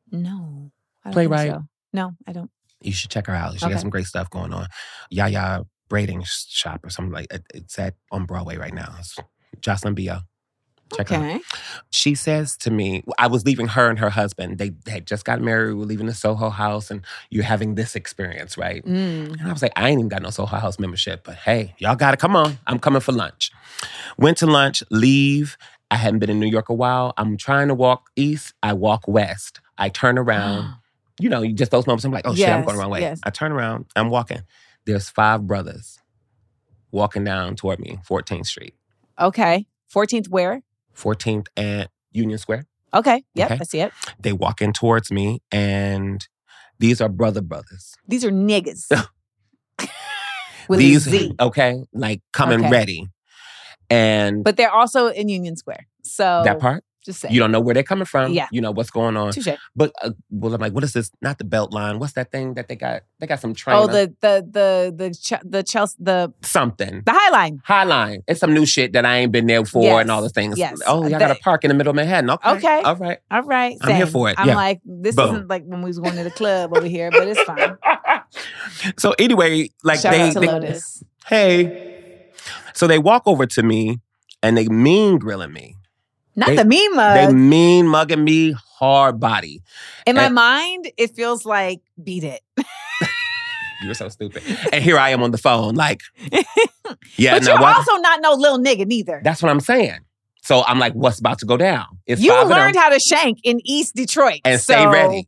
No. I don't Playwright. think so. No, I don't. You should check her out. She Okay. got some great stuff going on. Yaya Braiding Shop or something like it's on Broadway right now. It's Jocelyn B.O. Check her out. Okay. She says to me, I was leaving her and her husband. They had just got married. We were leaving the Soho House and you're having this experience, right? And I was like, I ain't even got no Soho House membership, but hey, y'all got to come on. I'm coming for lunch. Went to lunch, leave. I hadn't been in New York a while. I'm trying to walk east. I walk west. I turn around. Just those moments. I'm like, oh shit, I'm going the wrong way. Yes. I turn around. I'm walking. There's 5 brothers walking down toward me, 14th Street. Okay. 14th where? 14th and Union Square. Okay. Yep, Okay. I see it. They walk in towards me, and these are brothers. These are niggas. With These, a Z. okay, like coming Okay. ready. And But they're also in Union Square. So that part, just say. you don't know where they're coming from. Yeah. You know what's going on. Touche. But, I'm like, what is this? Not the belt line. What's that thing that they got? They got some trainer. Oh, the Chelsea, the something. High Line. High Line. It's some new shit that I ain't been there before Yes. and all the things. Yes. Oh, y'all got a park in the middle of Manhattan. Okay. Okay. All right. All right. I'm here same. for it. I'm Yeah. like, this Boom. isn't like when we was going to the club over here, but it's fine. So anyway, like Shout out to they Lotus. hey. So they walk over to me and they mean grilling me. Not the mean mug. They mean mugging me hard body. In my and- mind, it feels like beat it. You're so stupid. And here I am on the phone, like, yeah, But now you're what? also not no little nigga neither. That's what I'm saying. So I'm like, what's about to go down? It's You 5 of them. learned how to shank in East Detroit. And so stay ready.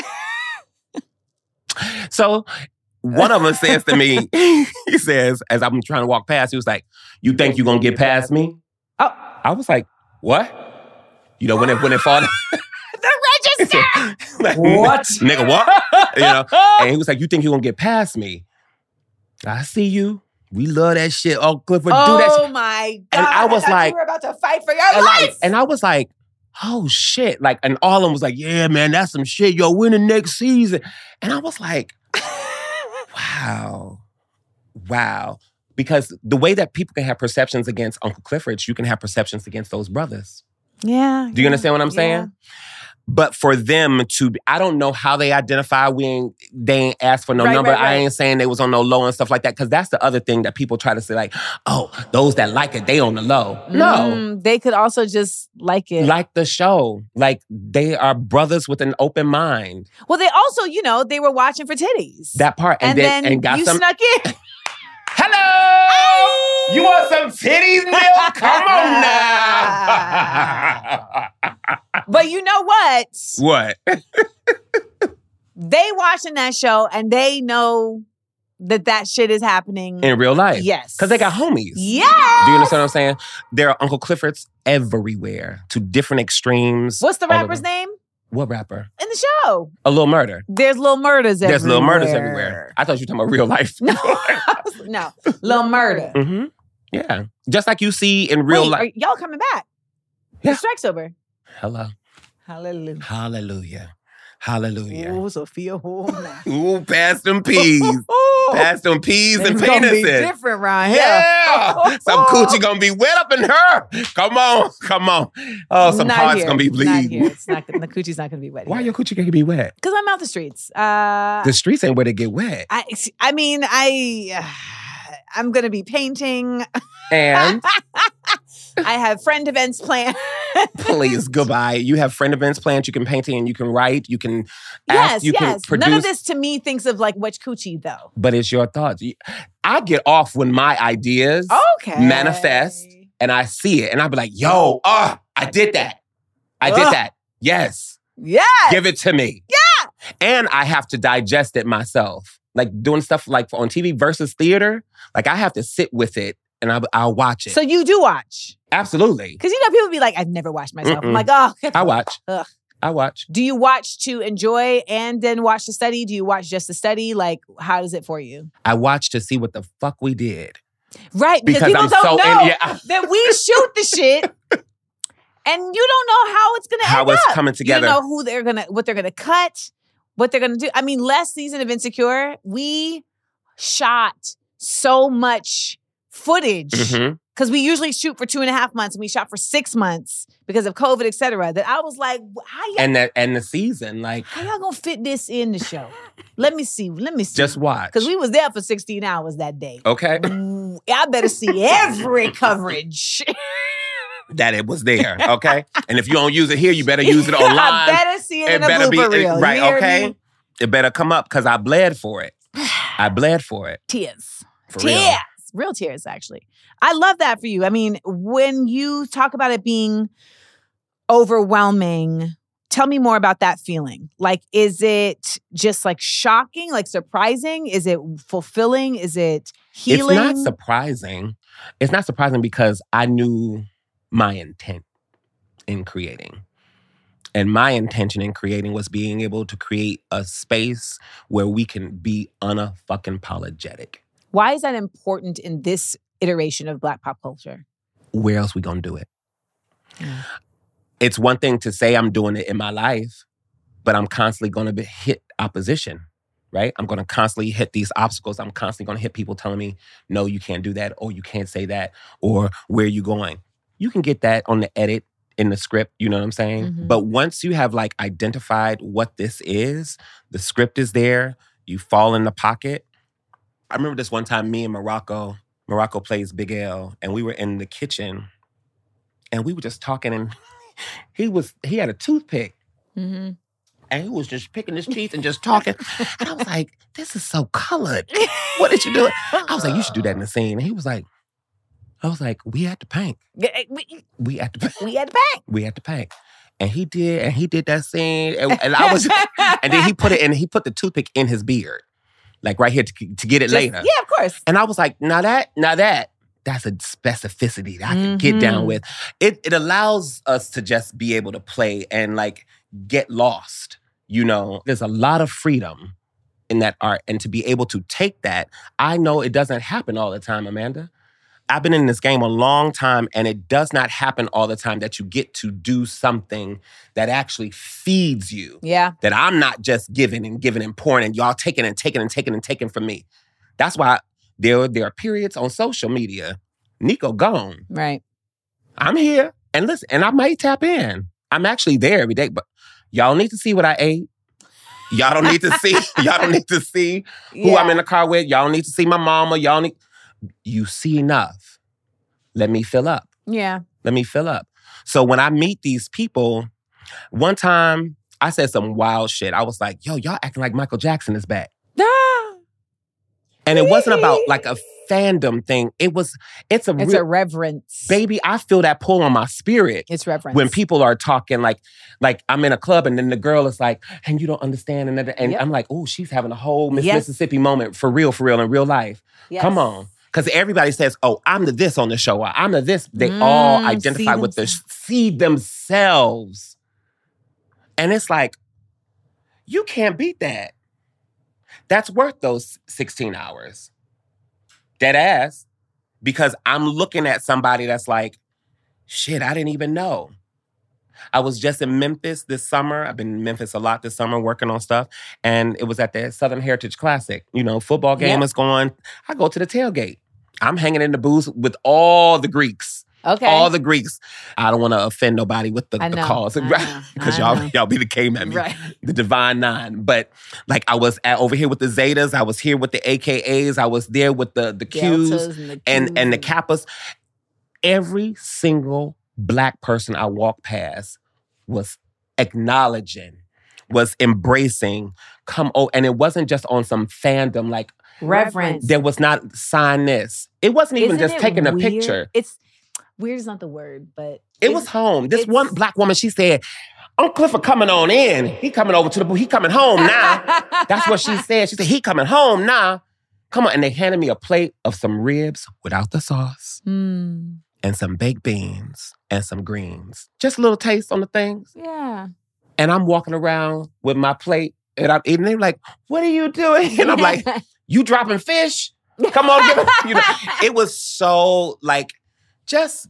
So one of them says to me, he says, as I'm trying to walk past, he was like, you think you're going to get past me? Oh, I was like, what? When it fall the register. like, What? Nigga, what? And he was like, you think you're going to get past me? I see you. We love that shit. Oh, Clifford, do that shit. Oh my God. And I was thought like- you were about to fight for your life. And I was like, oh shit. Like, and all of them was like, yeah, man, that's some shit. Yo, we're in the next season. And I was like, wow. Because the way that people can have perceptions against Uncle Clifford, you can have perceptions against those brothers. Yeah. Do you understand what I'm saying? But for them to, I don't know how they identify. They ain't asked for no Right, number. right, right. I ain't saying they was on no low and stuff like that. Because that's the other thing that people try to say, like, oh, those that like it, they on the low. No. They could also just like it. Like the show. Like, they are brothers with an open mind. Well, they also, they were watching for titties. That part. and then got you some. snuck in. Hello! You want some titties, Neil? Come on now. But you know what? What? They watching that show and they know that shit is happening. In real life. Yes. Because they got homies. Yes. Do you understand what I'm saying? There are Uncle Cliffords everywhere to different extremes. What's the all of rapper's them. name What rapper? in the show? A Little Murder. There's little murders everywhere. There's Little Murders everywhere. I thought you were talking about real life. No, little murder. Mm-hmm. Yeah. Just like you see in real Wait, life. are y'all coming back? Yeah. The Strike Sober. Hello. Hallelujah. Hallelujah. Hallelujah. Oh, Sophia. Oh, nah. Ooh, pass them peas. Pass them peas and It's gonna be penises. different around here. Yeah. Some coochie gonna be wet up in her. Come on. Oh, some Not hearts here. gonna be Not bleeding. here. It's not. The coochie's not gonna be wet. Why your coochie can't be wet? Because I'm out the streets. The streets ain't where they get wet. I mean, I'm gonna be painting. And I have friend events planned. please, goodbye. You have friend events planned. You can paint and you can write. You can Yes, act. You can yes. produce. None of this to me thinks of like which coochie though. But it's your thoughts. I get off when my ideas Okay. manifest and I see it. And I be like, yo, I did that. I did that. Yes. Yeah. Give it to me. Yeah. And I have to digest it myself. Like doing stuff like on TV versus theater. Like I have to sit with it and I'll watch it. So you do watch. Absolutely. Because people be like, I've never watched myself. I'm Mm-mm. like, oh. I watch. Ugh. I watch. Do you watch to enjoy and then watch the study? Do you watch just the study? Like, how is it for you? I watch to see what the fuck we did. Right, because people I'm don't so know that we shoot the shit and you don't know how it's gonna How end it's up. coming together. You don't know what they're gonna cut, what they're gonna do. I mean, last season of Insecure, we shot so much footage. Mhm. because we usually shoot for 2.5 months and we shot for 6 months because of COVID, et cetera, that I was like, how y'all... And the season, like... How y'all gonna fit this in the show? Let me see. Just watch. Because we was there for 16 hours that day. Okay. I better see every coverage. That it was there, okay? And if you don't use it here, you better use it online. I better see it in a blooper reel. Right, okay? It better come up because I bled for it. I bled for it. Tears. For tears. Real tears, actually. I love that for you. I mean, when you talk about it being overwhelming, tell me more about that feeling. Like, is it just like shocking, like surprising? Is it fulfilling? Is it healing? It's not surprising. It's not surprising because I knew my intent in creating. And my intention in creating was being able to create a space where we can be unapologetic. Why is that important in this iteration of Black pop culture? Where else we gonna do it? Yeah. It's one thing to say I'm doing it in my life, but I'm constantly gonna hit opposition, right? I'm gonna constantly hit these obstacles. I'm constantly gonna hit people telling me, no, you can't do that, or you can't say that, or where are you going? You can get that on the edit in the script, you know what I'm saying? Mm-hmm. But once you have like identified what this is, the script is there, you fall in the pocket. I remember this one time, me and Morocco plays Big L, and we were in the kitchen, and we were just talking, and he had a toothpick, and he was just picking his teeth and just talking, and I was like, this is so colored. What did you do? I was like, you should do that in the scene. And he was like, we had to paint. We had to paint. We had to paint. We had to paint. And he did that scene, and I was, and then he put the toothpick in his beard. Like right here to get it later. Yeah, of course. And I was like, now that's a specificity that I can get down with. It allows us to just be able to play and like get lost. You know, there's a lot of freedom in that art. And to be able to take that, I know it doesn't happen all the time, Amanda. I've been in this game a long time, and it does not happen all the time that you get to do something that actually feeds you. Yeah. That I'm not just giving and pouring, and y'all taking from me. That's why there are periods on social media. Nico gone. Right. I'm here, and listen, and I might tap in. I'm actually there every day, but y'all need to see what I ate. Y'all don't need to see. Y'all don't need to see who I'm in the car with. Y'all don't need to see my mama. You see enough. Let me fill up. Yeah. Let me fill up. So when I meet these people, one time I said some wild shit. I was like, yo, y'all acting like Michael Jackson is back. And it wasn't about like a fandom thing. It's a reverence. Baby, I feel that pull on my spirit. It's reverence. When people are talking like I'm in a club and then the girl is like, and you don't understand. And I'm like, oh, she's having a whole Mississippi moment for real, in real life. Yes. Come on. Because everybody says, oh, I'm the this on the show, or I'm the this. They all identify with see themselves. And it's like, you can't beat that. That's worth those 16 hours. Dead ass. Because I'm looking at somebody that's like, shit, I didn't even know. I was just in Memphis this summer. I've been in Memphis a lot this summer working on stuff. And it was at the Southern Heritage Classic. You know, football game is going. I go to the tailgate. I'm hanging in the booth with all the Greeks. Okay. All the Greeks. I don't want to offend nobody with the calls. Because y'all be the K-men. Right. The Divine Nine. But like I was over here with the Zetas. I was here with the AKAs. I was there with the Qs and the Kappas. Every single Black person I walked past was acknowledging, was embracing, and it wasn't just on some fandom like reverence. There was not sign this. It wasn't even just taking a picture. It's weird is not the word, but it was home. This one Black woman, she said, Uncle Clifford coming on in. He coming over to the booth. He coming home now. That's what she said. She said, he coming home now. Come on. And they handed me a plate of some ribs without the sauce. And some baked beans and some greens. Just a little taste on the things. Yeah. And I'm walking around with my plate and I'm eating. They're like, what are you doing? And I'm like, you dropping fish? Come on, give it. You know, it was so like, just,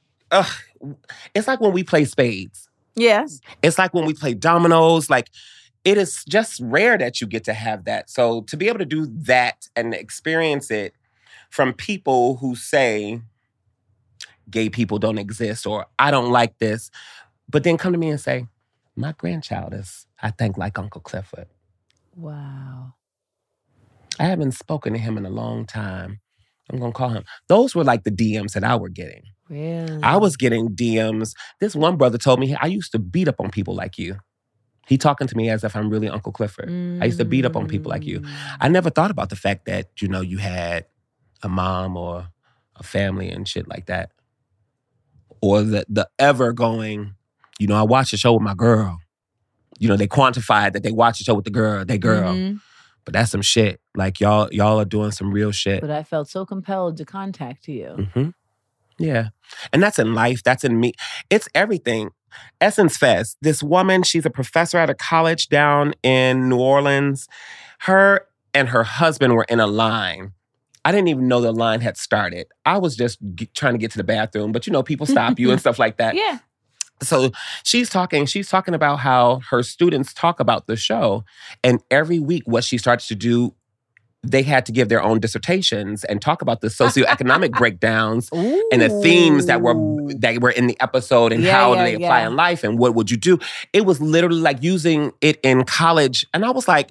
it's like when we play spades. Yes. It's like when we play dominoes. Like, it is just rare that you get to have that. So to be able to do that and experience it from people who say, gay people don't exist, or I don't like this. But then come to me and say, my grandchild is, I think, like Uncle Clifford. Wow. I haven't spoken to him in a long time. I'm going to call him. Those were like the DMs that I were getting. Really? I was getting DMs. This one brother told me, I used to beat up on people like you. He talking to me as if I'm really Uncle Clifford. I used to beat up on people like you. I never thought about the fact that, you know, you had a mom or a family and shit like that. Or the ever going, you know, I watched a show with my girl. You know, they quantified that they watched a show with the girl, they girl. Mm-hmm. But that's some shit. Like, y'all are doing some real shit. But I felt so compelled to contact you. Mm-hmm. Yeah. And that's in life. That's in me. It's everything. Essence Fest. This woman, she's a professor at a college down in New Orleans. Her and her husband were in a line. I didn't even know the line had started. I was just trying to get to the bathroom. But, you know, people stop you and stuff like that. Yeah. So she's talking about how her students talk about the show. And every week what she starts to do, they had to give their own dissertations and talk about the socioeconomic breakdowns and the themes that were in the episode and how they apply in life and what would you do. It was literally like using it in college. And I was like,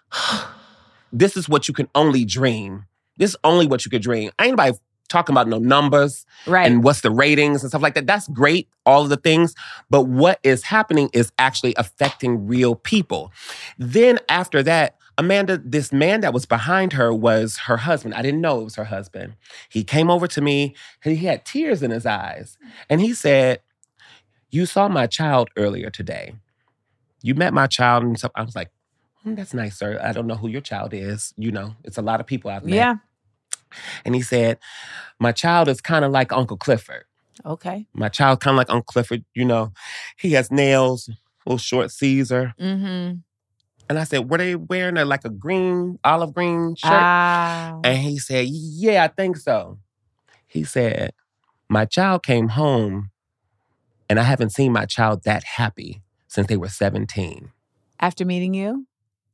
this is what you can only dream. This is only what you could dream. Ain't nobody talking about no numbers and what's the ratings and stuff like that. That's great, all of the things. But what is happening is actually affecting real people. Then after that, Amanda, this man that was behind her was her husband. I didn't know it was her husband. He came over to me. He had tears in his eyes. And he said, you saw my child earlier today. You met my child and stuff. I was like, that's nice, sir. I don't know who your child is. You know, it's a lot of people I've met. Yeah. And he said, my child is kind of like Uncle Clifford. Okay. My child kind of like Uncle Clifford. You know, he has nails, little short Caesar. Mm-hmm. And I said, were they wearing like a green, olive green shirt? And he said, yeah, I think so. He said, my child came home and I haven't seen my child that happy since they were 17. After meeting you?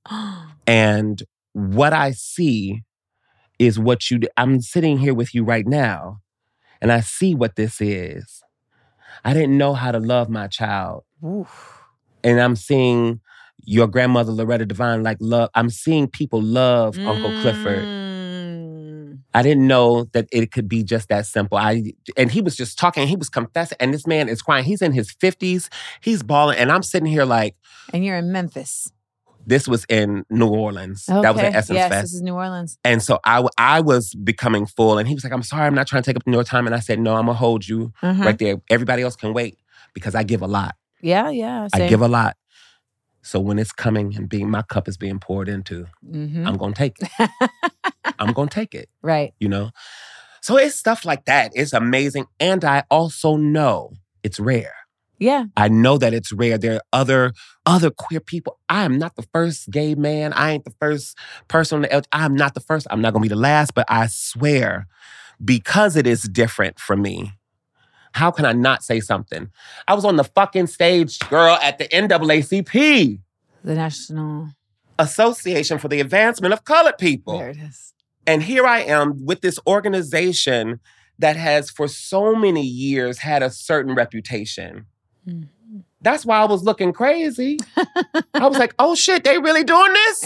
And what I see is what I'm sitting here with you right now, and I see what this is. I didn't know how to love my child. Oof. And I'm seeing your grandmother, Loretta Devine, like love. I'm seeing people love Uncle Clifford. I didn't know that it could be just that simple. And he was just talking, he was confessing, and this man is crying. He's in his 50s, he's bawling, and I'm sitting here like... And you're in Memphis. This was in New Orleans. Okay. That was at Essence Fest. Yes, this is New Orleans. And so I was becoming full. And he was like, I'm sorry, I'm not trying to take up your time. And I said, no, I'm going to hold you right there. Everybody else can wait because I give a lot. Yeah, yeah. Same. I give a lot. So when it's coming and my cup is being poured into, I'm going to take it. I'm going to take it. Right. You know? So it's stuff like that. It's amazing. And I also know it's rare. Yeah. I know that it's rare. There are other queer people. I am not the first gay man. I ain't the first person on the LGBT. I'm not the first. I'm not going to be the last. But I swear, because it is different from me, how can I not say something? I was on the fucking stage, girl, at the NAACP. The National Association for the Advancement of Colored People. There it is. And here I am with this organization that has for so many years had a certain reputation. Mm-hmm. That's why I was looking crazy. I was like, oh shit, they really doing this?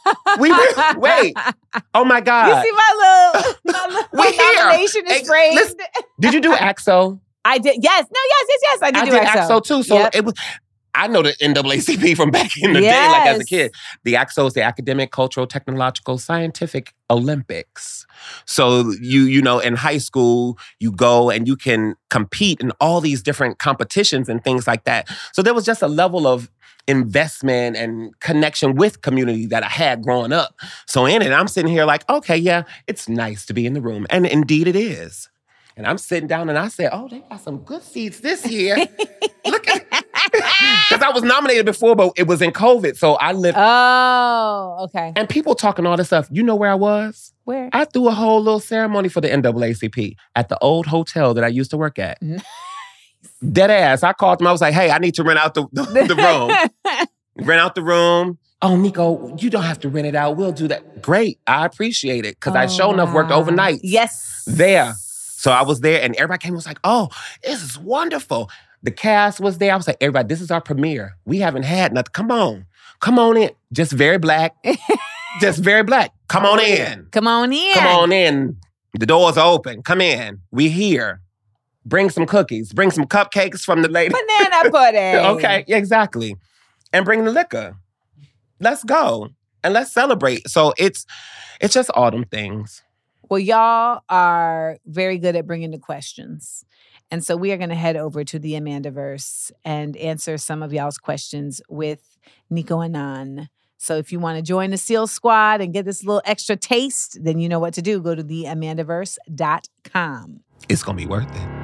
Wait. Oh my God. You see my little nomination is framed. Did you do AXO? I did. Yes. No, yes. I did AXO too. So it was... I know the NAACP from back in the day, like as a kid. The AXO is the Academic, Cultural, Technological, Scientific Olympics. So you know, in high school, you go and you can compete in all these different competitions and things like that. So there was just a level of investment and connection with community that I had growing up. So in it, I'm sitting here like, okay, yeah, it's nice to be in the room. And indeed it is. And I'm sitting down and I said, oh, they got some good seats this year. Look at it. Because I was nominated before, but it was in COVID. So I lived. Oh, okay. And people talking all this stuff. You know where I was? Where? I threw a whole little ceremony for the NAACP at the old hotel that I used to work at. Nice. Dead ass. I called them. I was like, hey, I need to rent out the room. Rent out the room. Oh, Nico, you don't have to rent it out. We'll do that. Great. I appreciate it. Because I sure enough worked overnight. Yes. There. So I was there and everybody came and was like, oh, this is wonderful. The cast was there. I was like, everybody, this is our premiere. We haven't had nothing. Come on in. Just very black. Just very black. Come on in. Come on in. Come on in. The doors are open. Come in. We here. Bring some cookies. Bring some cupcakes from the lady. Banana pudding. Okay, exactly. And bring the liquor. Let's go. And let's celebrate. So it's just autumn things. Well, y'all are very good at bringing the questions. And so we are going to head over to the Amandaverse and answer some of y'all's questions with Nico Anan. So if you want to join the SEAL Squad and get this little extra taste, then you know what to do. Go to theamandaverse.com. It's going to be worth it.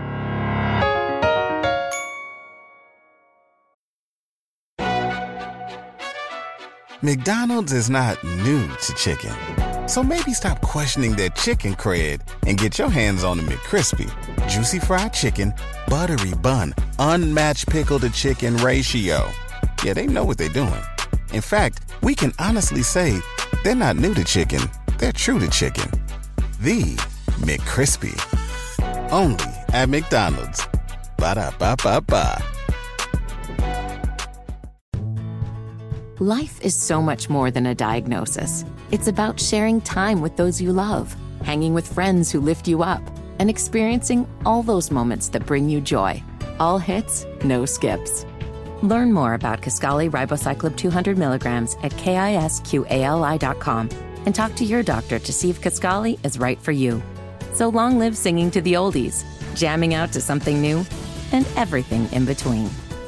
McDonald's is not new to chicken. So maybe stop questioning their chicken cred and get your hands on the McCrispy. Juicy fried chicken, buttery bun, unmatched pickle to chicken ratio. Yeah, they know what they're doing. In fact, we can honestly say they're not new to chicken. They're true to chicken. The McCrispy. Only at McDonald's. Ba-da-ba-ba-ba. Life is so much more than a diagnosis. It's about sharing time with those you love, hanging with friends who lift you up, and experiencing all those moments that bring you joy. All hits, no skips. Learn more about Kisqali Ribociclib 200 milligrams at KISQALI.com and talk to your doctor to see if Kisqali is right for you. So long live singing to the oldies, jamming out to something new, and everything in between.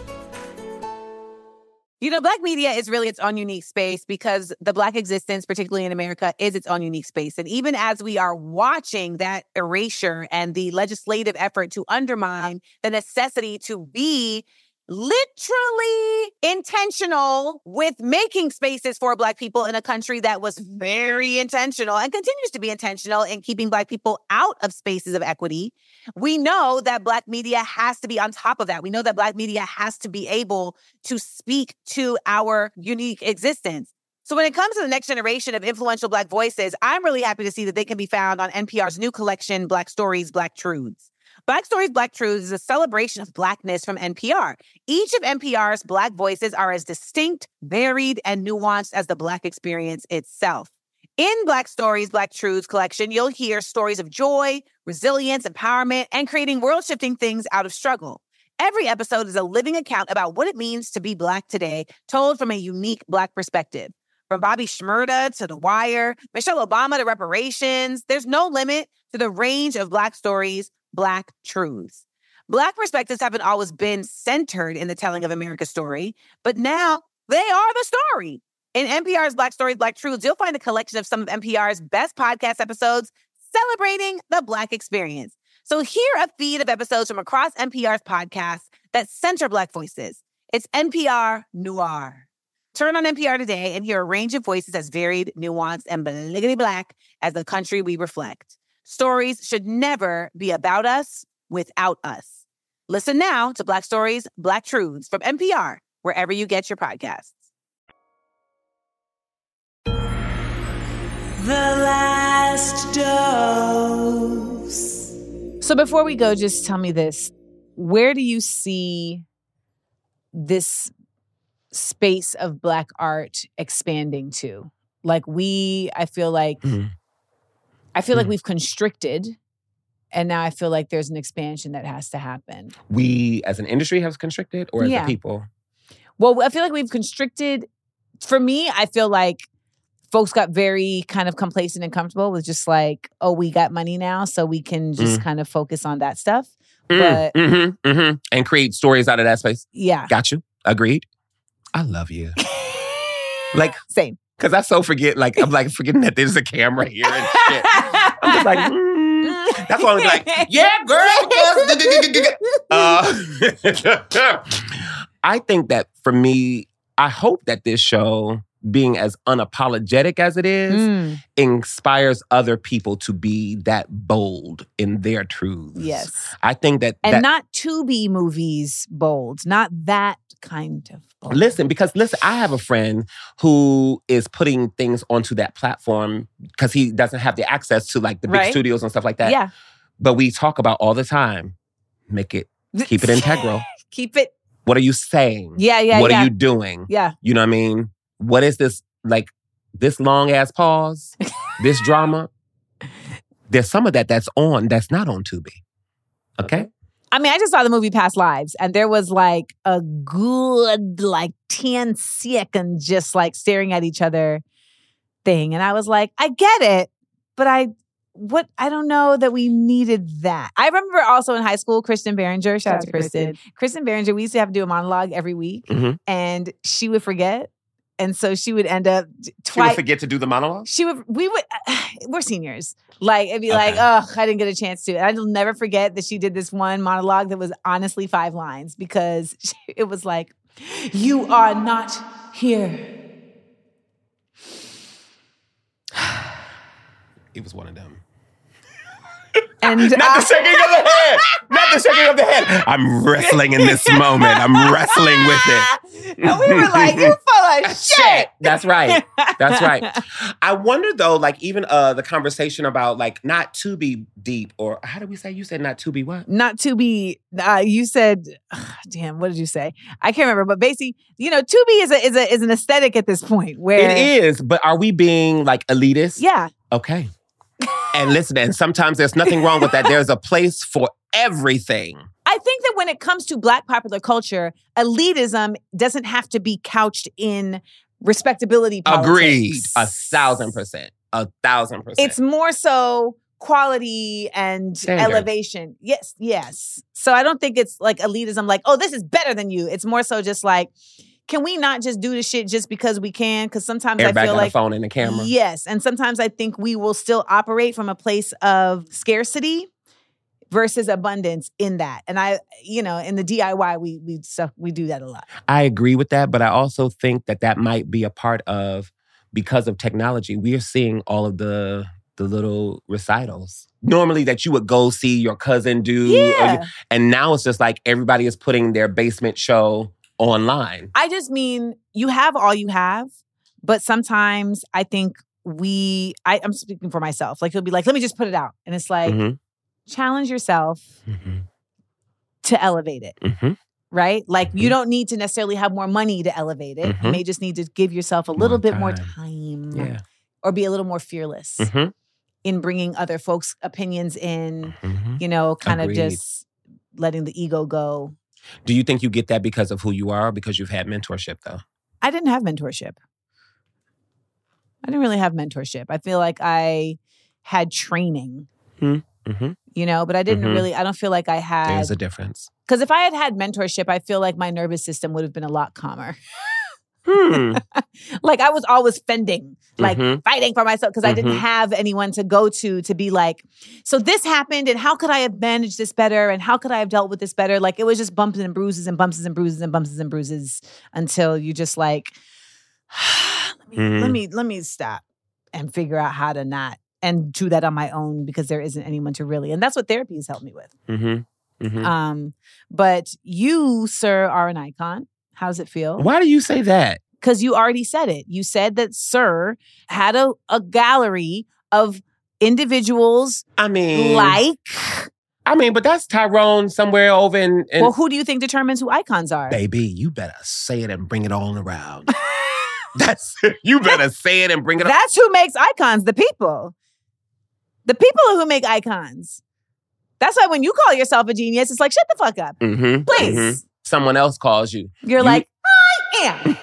You know, Black media is really its own unique space because the Black existence, particularly in America, is its own unique space. And even as we are watching that erasure and the legislative effort to undermine the necessity to be literally intentional with making spaces for Black people in a country that was very intentional and continues to be intentional in keeping Black people out of spaces of equity, we know that Black media has to be on top of that. We know that Black media has to be able to speak to our unique existence. So when it comes to the next generation of influential Black voices, I'm really happy to see that they can be found on NPR's new collection, Black Stories, Black Truths. Black Stories, Black Truths is a celebration of Blackness from NPR. Each of NPR's Black voices are as distinct, varied, and nuanced as the Black experience itself. In Black Stories, Black Truths collection, you'll hear stories of joy, resilience, empowerment, and creating world-shifting things out of struggle. Every episode is a living account about what it means to be Black today, told from a unique Black perspective. From Bobby Shmurda to The Wire, Michelle Obama to reparations, there's no limit to the range of Black stories, Black truths. Black perspectives haven't always been centered in the telling of America's story, but now they are the story. In NPR's Black Stories, Black Truths, you'll find a collection of some of NPR's best podcast episodes celebrating the Black experience. So hear a feed of episodes from across NPR's podcasts that center Black voices. It's NPR Noir. Turn on NPR today and hear a range of voices as varied, nuanced, and bliggity Black as the country we reflect. Stories should never be about us without us. Listen now to Black Stories, Black Truths from NPR, wherever you get your podcasts. The last dose. So before we go, just tell me this. Where do you see this space of Black art expanding to? Like I feel like we've constricted, and now I feel like there's an expansion that has to happen. We, as an industry, have constricted, or as a people? Well, I feel like we've constricted. For me, I feel like folks got very kind of complacent and comfortable with just like, oh, we got money now, so we can just kind of focus on that stuff. But and create stories out of that space. Yeah. Got you. Agreed. I love you. Like, same. Because I so forget, like, I'm like forgetting that there's a camera here and shit. I'm just like, That's why I was like, yeah, girl. I think that for me, I hope that this show, being as unapologetic as it is, inspires other people to be that bold in their truths. Yes. I think that... And not to be movies bold. Not that kind of bold. Listen, I have a friend who is putting things onto that platform because he doesn't have the access to like the big studios and stuff like that. Yeah. But we talk about all the time, keep it integral. Keep it. What are you saying? Yeah. What are you doing? Yeah. You know what I mean? What is this, like, this long-ass pause? This drama? There's some of that's not on Tubi. Okay? I mean, I just saw the movie Past Lives, and there was like a good, like 10 seconds just like staring at each other thing. And I was like, I get it, but I don't know that we needed that. I remember also in high school, Kristen Berenger, shout out to Kristen. Kristen Berenger, we used to have to do a monologue every week, and she would forget. And so she would end up She would forget to do the monologue? We're seniors. Like, it'd be like, oh, I didn't get a chance to. And I'll never forget that she did this one monologue that was honestly 5 lines because it was like, you are not here. It was one of them. And Not the shaking of the head. Not the shaking of the head. I'm wrestling in this moment. I'm wrestling with it. And we were like, you full of shit. That's right. That's right. I wonder though, like even the conversation about like not to be deep, or how did we say? You said not to be what? Not to be. You said, damn. What did you say? I can't remember. But basically, to be is an aesthetic at this point. Where it is. But are we being like elitist? Yeah. Okay. And listen, and sometimes there's nothing wrong with that. There's a place for everything. I think that when it comes to Black popular culture, elitism doesn't have to be couched in respectability politics. Agreed. 1,000%. 1,000%. It's more so quality and Standard. elevation. Yes. So I don't think it's like elitism, like, oh, this is better than you. It's more so just like, can we not just do this shit just because we can? Because sometimes Everybody I feel got like a phone and a camera. Yes, and sometimes I think we will still operate from a place of scarcity versus abundance in that. And in the DIY, we do that a lot. I agree with that, but I also think that might be a part of, because of technology, we are seeing all of the little recitals. Normally that you would go see your cousin do. Yeah. And now it's just like everybody is putting their basement show online. I just mean, you have all you have, but sometimes I think I'm speaking for myself. Like, you'll be like, let me just put it out. And it's like, challenge yourself to elevate it, right? Like, you don't need to necessarily have more money to elevate it. You may just need to give yourself a little bit more time or be a little more fearless in bringing other folks' opinions in, kind of just letting the ego go. Do you think you get that because of who you are or because you've had mentorship, though? I didn't have mentorship. I didn't really have mentorship. I feel like I had training, but I didn't really, I don't feel like I had. There's a difference. Because if I had mentorship, I feel like my nervous system would have been a lot calmer. Like, I was always fending, like fighting for myself because I didn't have anyone to go to be like, so this happened and how could I have managed this better and how could I have dealt with this better? Like, it was just bumps and bruises and bumps and bruises and bumps and bruises until you just like, let me stop and figure out how to not and do that on my own because there isn't anyone to really. And that's what therapy has helped me with. But you, sir, are an icon. How does it feel? Why do you say that? Because you already said it. You said that Sir had a gallery of individuals but that's Tyrone somewhere over in... Well, who do you think determines who icons are? Baby, you better say it and bring it all around. You better say it and bring it That's who makes icons, the people. The people are who make icons. That's why when you call yourself a genius, it's like, shut the fuck up. Please. Someone else calls you. You're like, I am.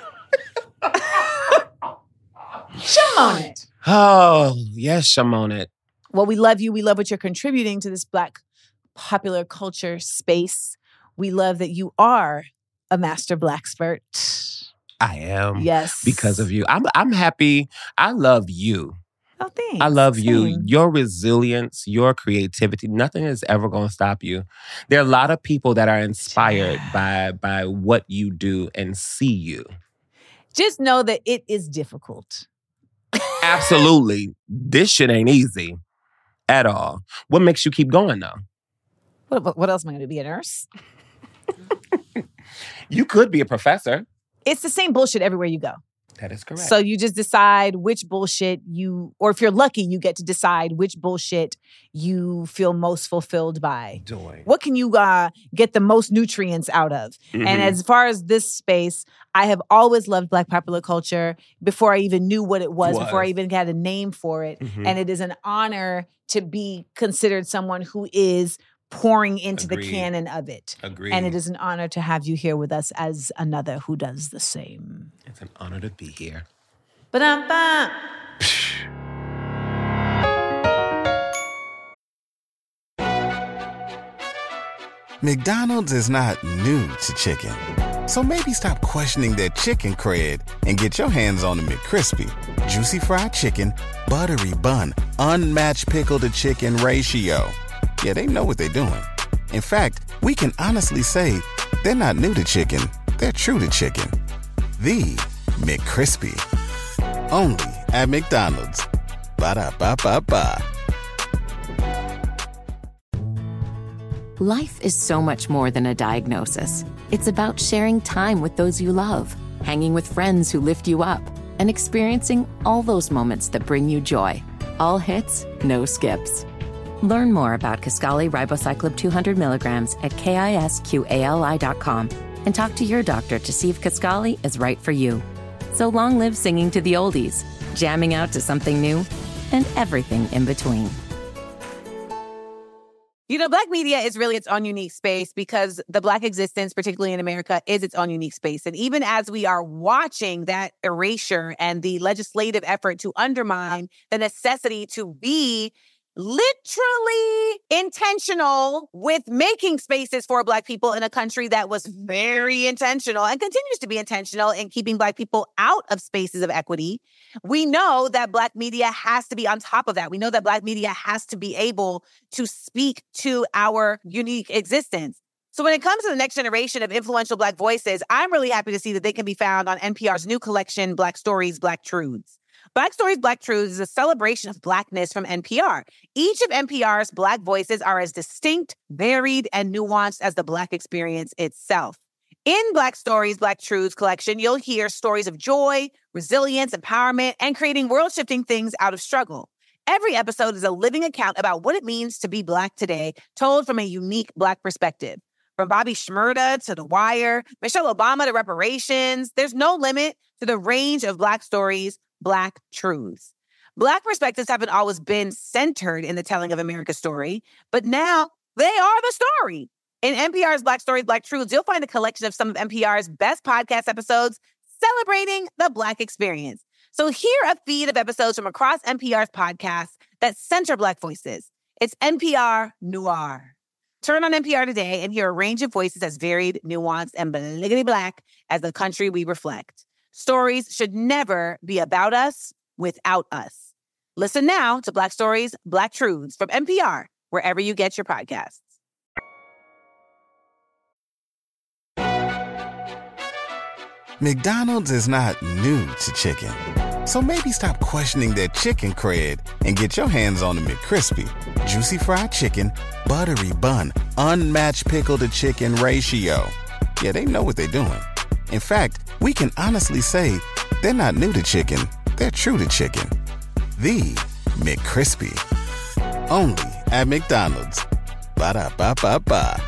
Shamonet. Oh, yes, Shamonet. Well, we love you. We love what you're contributing to this Black popular culture space. We love that you are a master Blackspert. I am. Yes. Because of you. I'm happy. I love you. Oh, thanks. I love you. Same. Your resilience, your creativity, nothing is ever going to stop you. There are a lot of people that are inspired by what you do and see you. Just know that it is difficult. Absolutely. This shit ain't easy at all. What makes you keep going, though? What else am I going to be, a nurse? You could be a professor. It's the same bullshit everywhere you go. That is correct. So you just decide which bullshit or if you're lucky, you get to decide which bullshit you feel most fulfilled by. Joy. What can you get the most nutrients out of? Mm-hmm. And as far as this space, I have always loved Black popular culture before I even knew what it was, before I even had a name for it. Mm-hmm. And it is an honor to be considered someone who is pouring into the canon of it. Agreed. And it is an honor to have you here with us as another who does the same. It's an honor to be here. Ba-dum-bum. McDonald's is not new to chicken. So maybe stop questioning their chicken cred and get your hands on the McCrispy. Juicy fried chicken, buttery bun, unmatched pickle to chicken ratio. Yeah, they know what they're doing. In fact, we can honestly say they're not new to chicken. They're true to chicken. The McCrispy. Only at McDonald's. Ba-da-ba-ba-ba. Life is so much more than a diagnosis. It's about sharing time with those you love, hanging with friends who lift you up, and experiencing all those moments that bring you joy. All hits, no skips. Learn more about Kisqali Ribociclib 200 milligrams at KISQALI.com and talk to your doctor to see if Kisqali is right for you. So long live singing to the oldies, jamming out to something new, and everything in between. You know, Black media is really its own unique space because the Black existence, particularly in America, is its own unique space. And even as we are watching that erasure and the legislative effort to undermine the necessity to be literally intentional with making spaces for Black people in a country that was very intentional and continues to be intentional in keeping Black people out of spaces of equity, we know that Black media has to be on top of that. We know that Black media has to be able to speak to our unique existence. So when it comes to the next generation of influential Black voices, I'm really happy to see that they can be found on NPR's new collection, Black Stories, Black Truths. Black Stories, Black Truths is a celebration of Blackness from NPR. Each of NPR's Black voices are as distinct, varied, and nuanced as the Black experience itself. In Black Stories, Black Truths collection, you'll hear stories of joy, resilience, empowerment, and creating world-shifting things out of struggle. Every episode is a living account about what it means to be Black today, told from a unique Black perspective. From Bobby Shmurda to The Wire, Michelle Obama to reparations, there's no limit to the range of Black stories, Black truths. Black perspectives haven't always been centered in the telling of America's story, but now they are the story. In NPR's Black Stories, Black Truths, you'll find a collection of some of NPR's best podcast episodes celebrating the Black experience. So hear a feed of episodes from across NPR's podcasts that center Black voices. It's NPR Noir. Turn on NPR today and hear a range of voices as varied, nuanced, and bliggity Black as the country we reflect. Stories should never be about us without us. Listen now to Black Stories, Black Truths from NPR, wherever you get your podcasts. McDonald's is not new to chicken. So maybe stop questioning their chicken cred and get your hands on the McCrispy. Juicy fried chicken, buttery bun, unmatched pickle to chicken ratio. Yeah, they know what they're doing. In fact, we can honestly say they're not new to chicken. They're true to chicken. The McCrispy. Only at McDonald's. Ba-da-ba-ba-ba.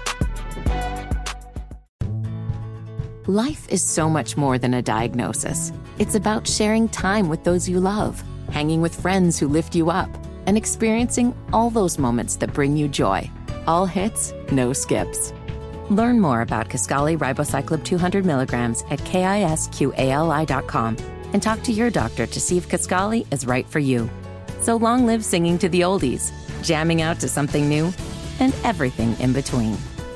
Life is so much more than a diagnosis. It's about sharing time with those you love, hanging with friends who lift you up, and experiencing all those moments that bring you joy. All hits, no skips. Learn more about Kisqali Ribociclib 200 milligrams at KISQALI.com and talk to your doctor to see if Kisqali is right for you. So long live singing to the oldies, jamming out to something new, and everything in between.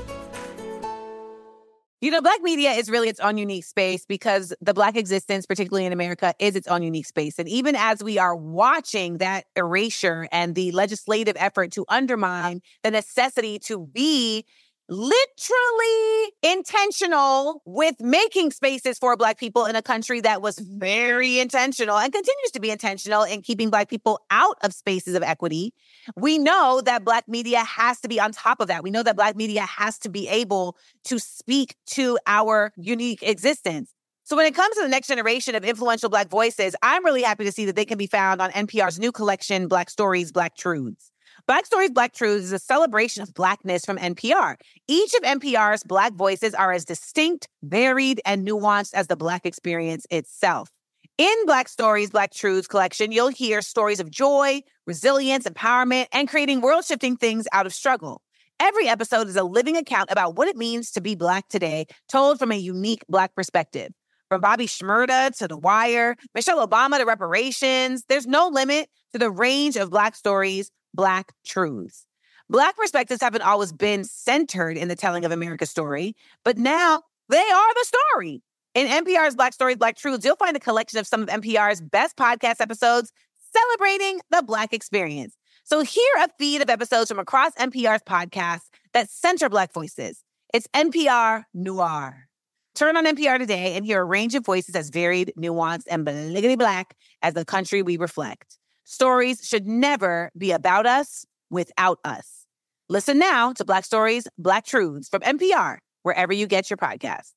You know, Black media is really its own unique space because the Black existence, particularly in America, is its own unique space. And even as we are watching that erasure and the legislative effort to undermine the necessity to be literally intentional with making spaces for Black people in a country that was very intentional and continues to be intentional in keeping Black people out of spaces of equity, we know that Black media has to be on top of that. We know that Black media has to be able to speak to our unique existence. So when it comes to the next generation of influential Black voices, I'm really happy to see that they can be found on NPR's new collection, Black Stories, Black Truths. Black Stories, Black Truths is a celebration of Blackness from NPR. Each of NPR's Black voices are as distinct, varied, and nuanced as the Black experience itself. In Black Stories, Black Truths collection, you'll hear stories of joy, resilience, empowerment, and creating world-shifting things out of struggle. Every episode is a living account about what it means to be Black today, told from a unique Black perspective. From Bobby Shmurda to The Wire, Michelle Obama to reparations, there's no limit to the range of Black stories, Black truths. Black perspectives haven't always been centered in the telling of America's story, but now they are the story. In NPR's Black Stories, Black Truths, you'll find a collection of some of NPR's best podcast episodes celebrating the Black experience. So hear a feed of episodes from across NPR's podcasts that center Black voices. It's NPR Noir. Turn on NPR today and hear a range of voices as varied, nuanced, and bliggity Black as the country we reflect. Stories should never be about us without us. Listen now to Black Stories, Black Truths from NPR, wherever you get your podcasts.